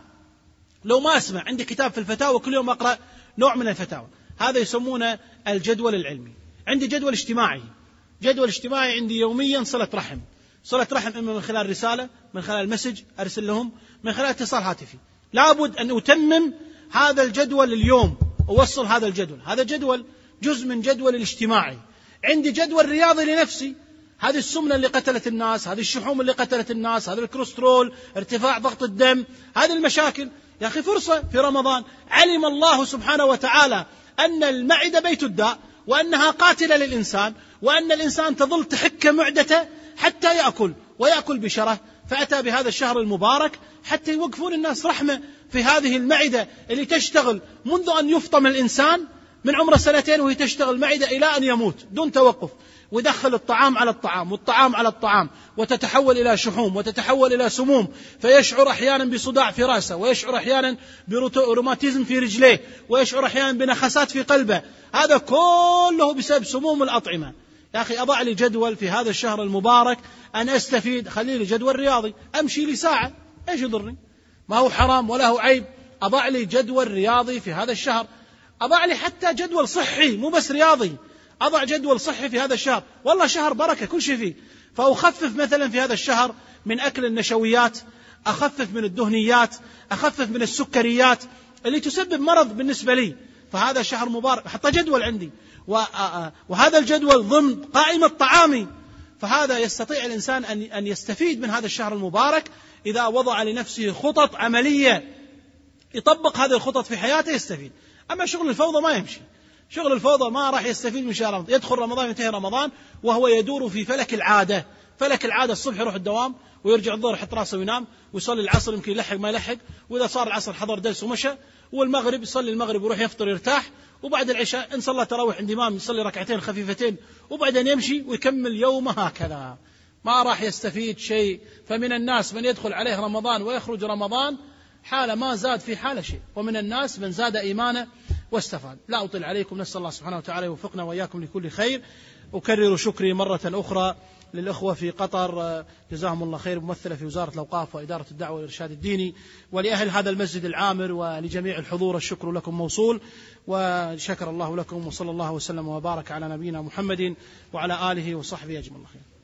لو ما أسمع، عندي كتاب في الفتاوى كل يوم أقرأ نوع من الفتاوى. هذا يسمونه الجدول العلمي. عندي جدول اجتماعي، جدول اجتماعي عندي يوميا صلة رحم، صلة رحم إما من خلال رسالة، من خلال مسج أرسل لهم، من خلال اتصال هاتفي. لابد أن أتمم هذا الجدول اليوم، أوصل هذا الجدول. هذا جدول جزء من جدول الاجتماعي. عندي جدول رياضي لنفسي، هذه السمنة اللي قتلت الناس، هذه الشحوم اللي قتلت الناس، هذا الكوليسترول، ارتفاع ضغط الدم، هذه المشاكل. يا أخي فرصة في رمضان. علم الله سبحانه وتعالى أن المعدة بيت الداء، وأنها قاتلة للإنسان، وأن الإنسان تظل تحك معدته حتى يأكل، ويأكل بشره. فأتى بهذا الشهر المبارك حتى يوقفون الناس رحمة في هذه المعدة اللي تشتغل منذ أن يفطم الإنسان من عمره 2 وهي تشتغل معدة إلى أن يموت دون توقف، ويدخل الطعام على الطعام والطعام على الطعام، وتتحول إلى شحوم وتتحول إلى سموم، فيشعر أحيانا بصداع في رأسه، ويشعر أحيانا بروماتيزم في رجليه، ويشعر أحيانا بنخسات في قلبه. هذا كله بسبب سموم الأطعمة. يا أخي أضع لي جدول في هذا الشهر المبارك أن أستفيد، خلي لي جدول رياضي، أمشي لي ساعة، إيش يضرني؟ ما هو حرام ولا هو عيب. أضع لي جدول رياضي في هذا الشهر، أضع لي حتى جدول صحي مو بس رياضي، أضع جدول صحي في هذا الشهر. والله شهر بركة كل شيء فيه. فأخفف مثلا في هذا الشهر من أكل النشويات، أخفف من الدهنيات، أخفف من السكريات اللي تسبب مرض بالنسبة لي. فهذا شهر مبارك، حتى جدول عندي، وهذا الجدول ضمن قائمة طعامي. فهذا يستطيع الإنسان أن يستفيد من هذا الشهر المبارك إذا وضع لنفسه خطط عملية، يطبق هذه الخطط في حياته يستفيد. أما شغل الفوضى ما يمشي، شغل الفوضى ما راح يستفيد من شهر رمضان. يدخل رمضان ينتهي رمضان وهو يدور في فلك العادة. فلك العادة الصبح يروح الدوام، ويرجع الظهر يحط راسه وينام، ويصلي العصر يمكن يلحق ما يلحق، وإذا صار العصر حضر درس ومشى، والمغرب يصلي المغرب ويروح يفطر يرتاح، وبعد العشاء إن صلى تراويح عند إمام يصلي ركعتين خفيفتين، وبعدين يمشي ويكمل يومه هكذا. ما راح يستفيد شيء. فمن الناس من يدخل عليه رمضان ويخرج رمضان حالة ما زاد في حالة شيء، ومن الناس من زاد إيمانه واستفاد. لا أطيل عليكم، نسأل الله سبحانه وتعالى يوفقنا وإياكم لكل خير. أكرر شكري مرة أخرى للأخوة في قطر، جزاهم الله خير، ممثلة في وزارة الأوقاف وإدارة الدعوة والإرشاد الديني، ولأهل هذا المسجد العامر، ولجميع الحضور الشكر لكم موصول، وشكر الله لكم، وصلى الله وسلم وبارك على نبينا محمد وعلى آله وصحبه أجمعين.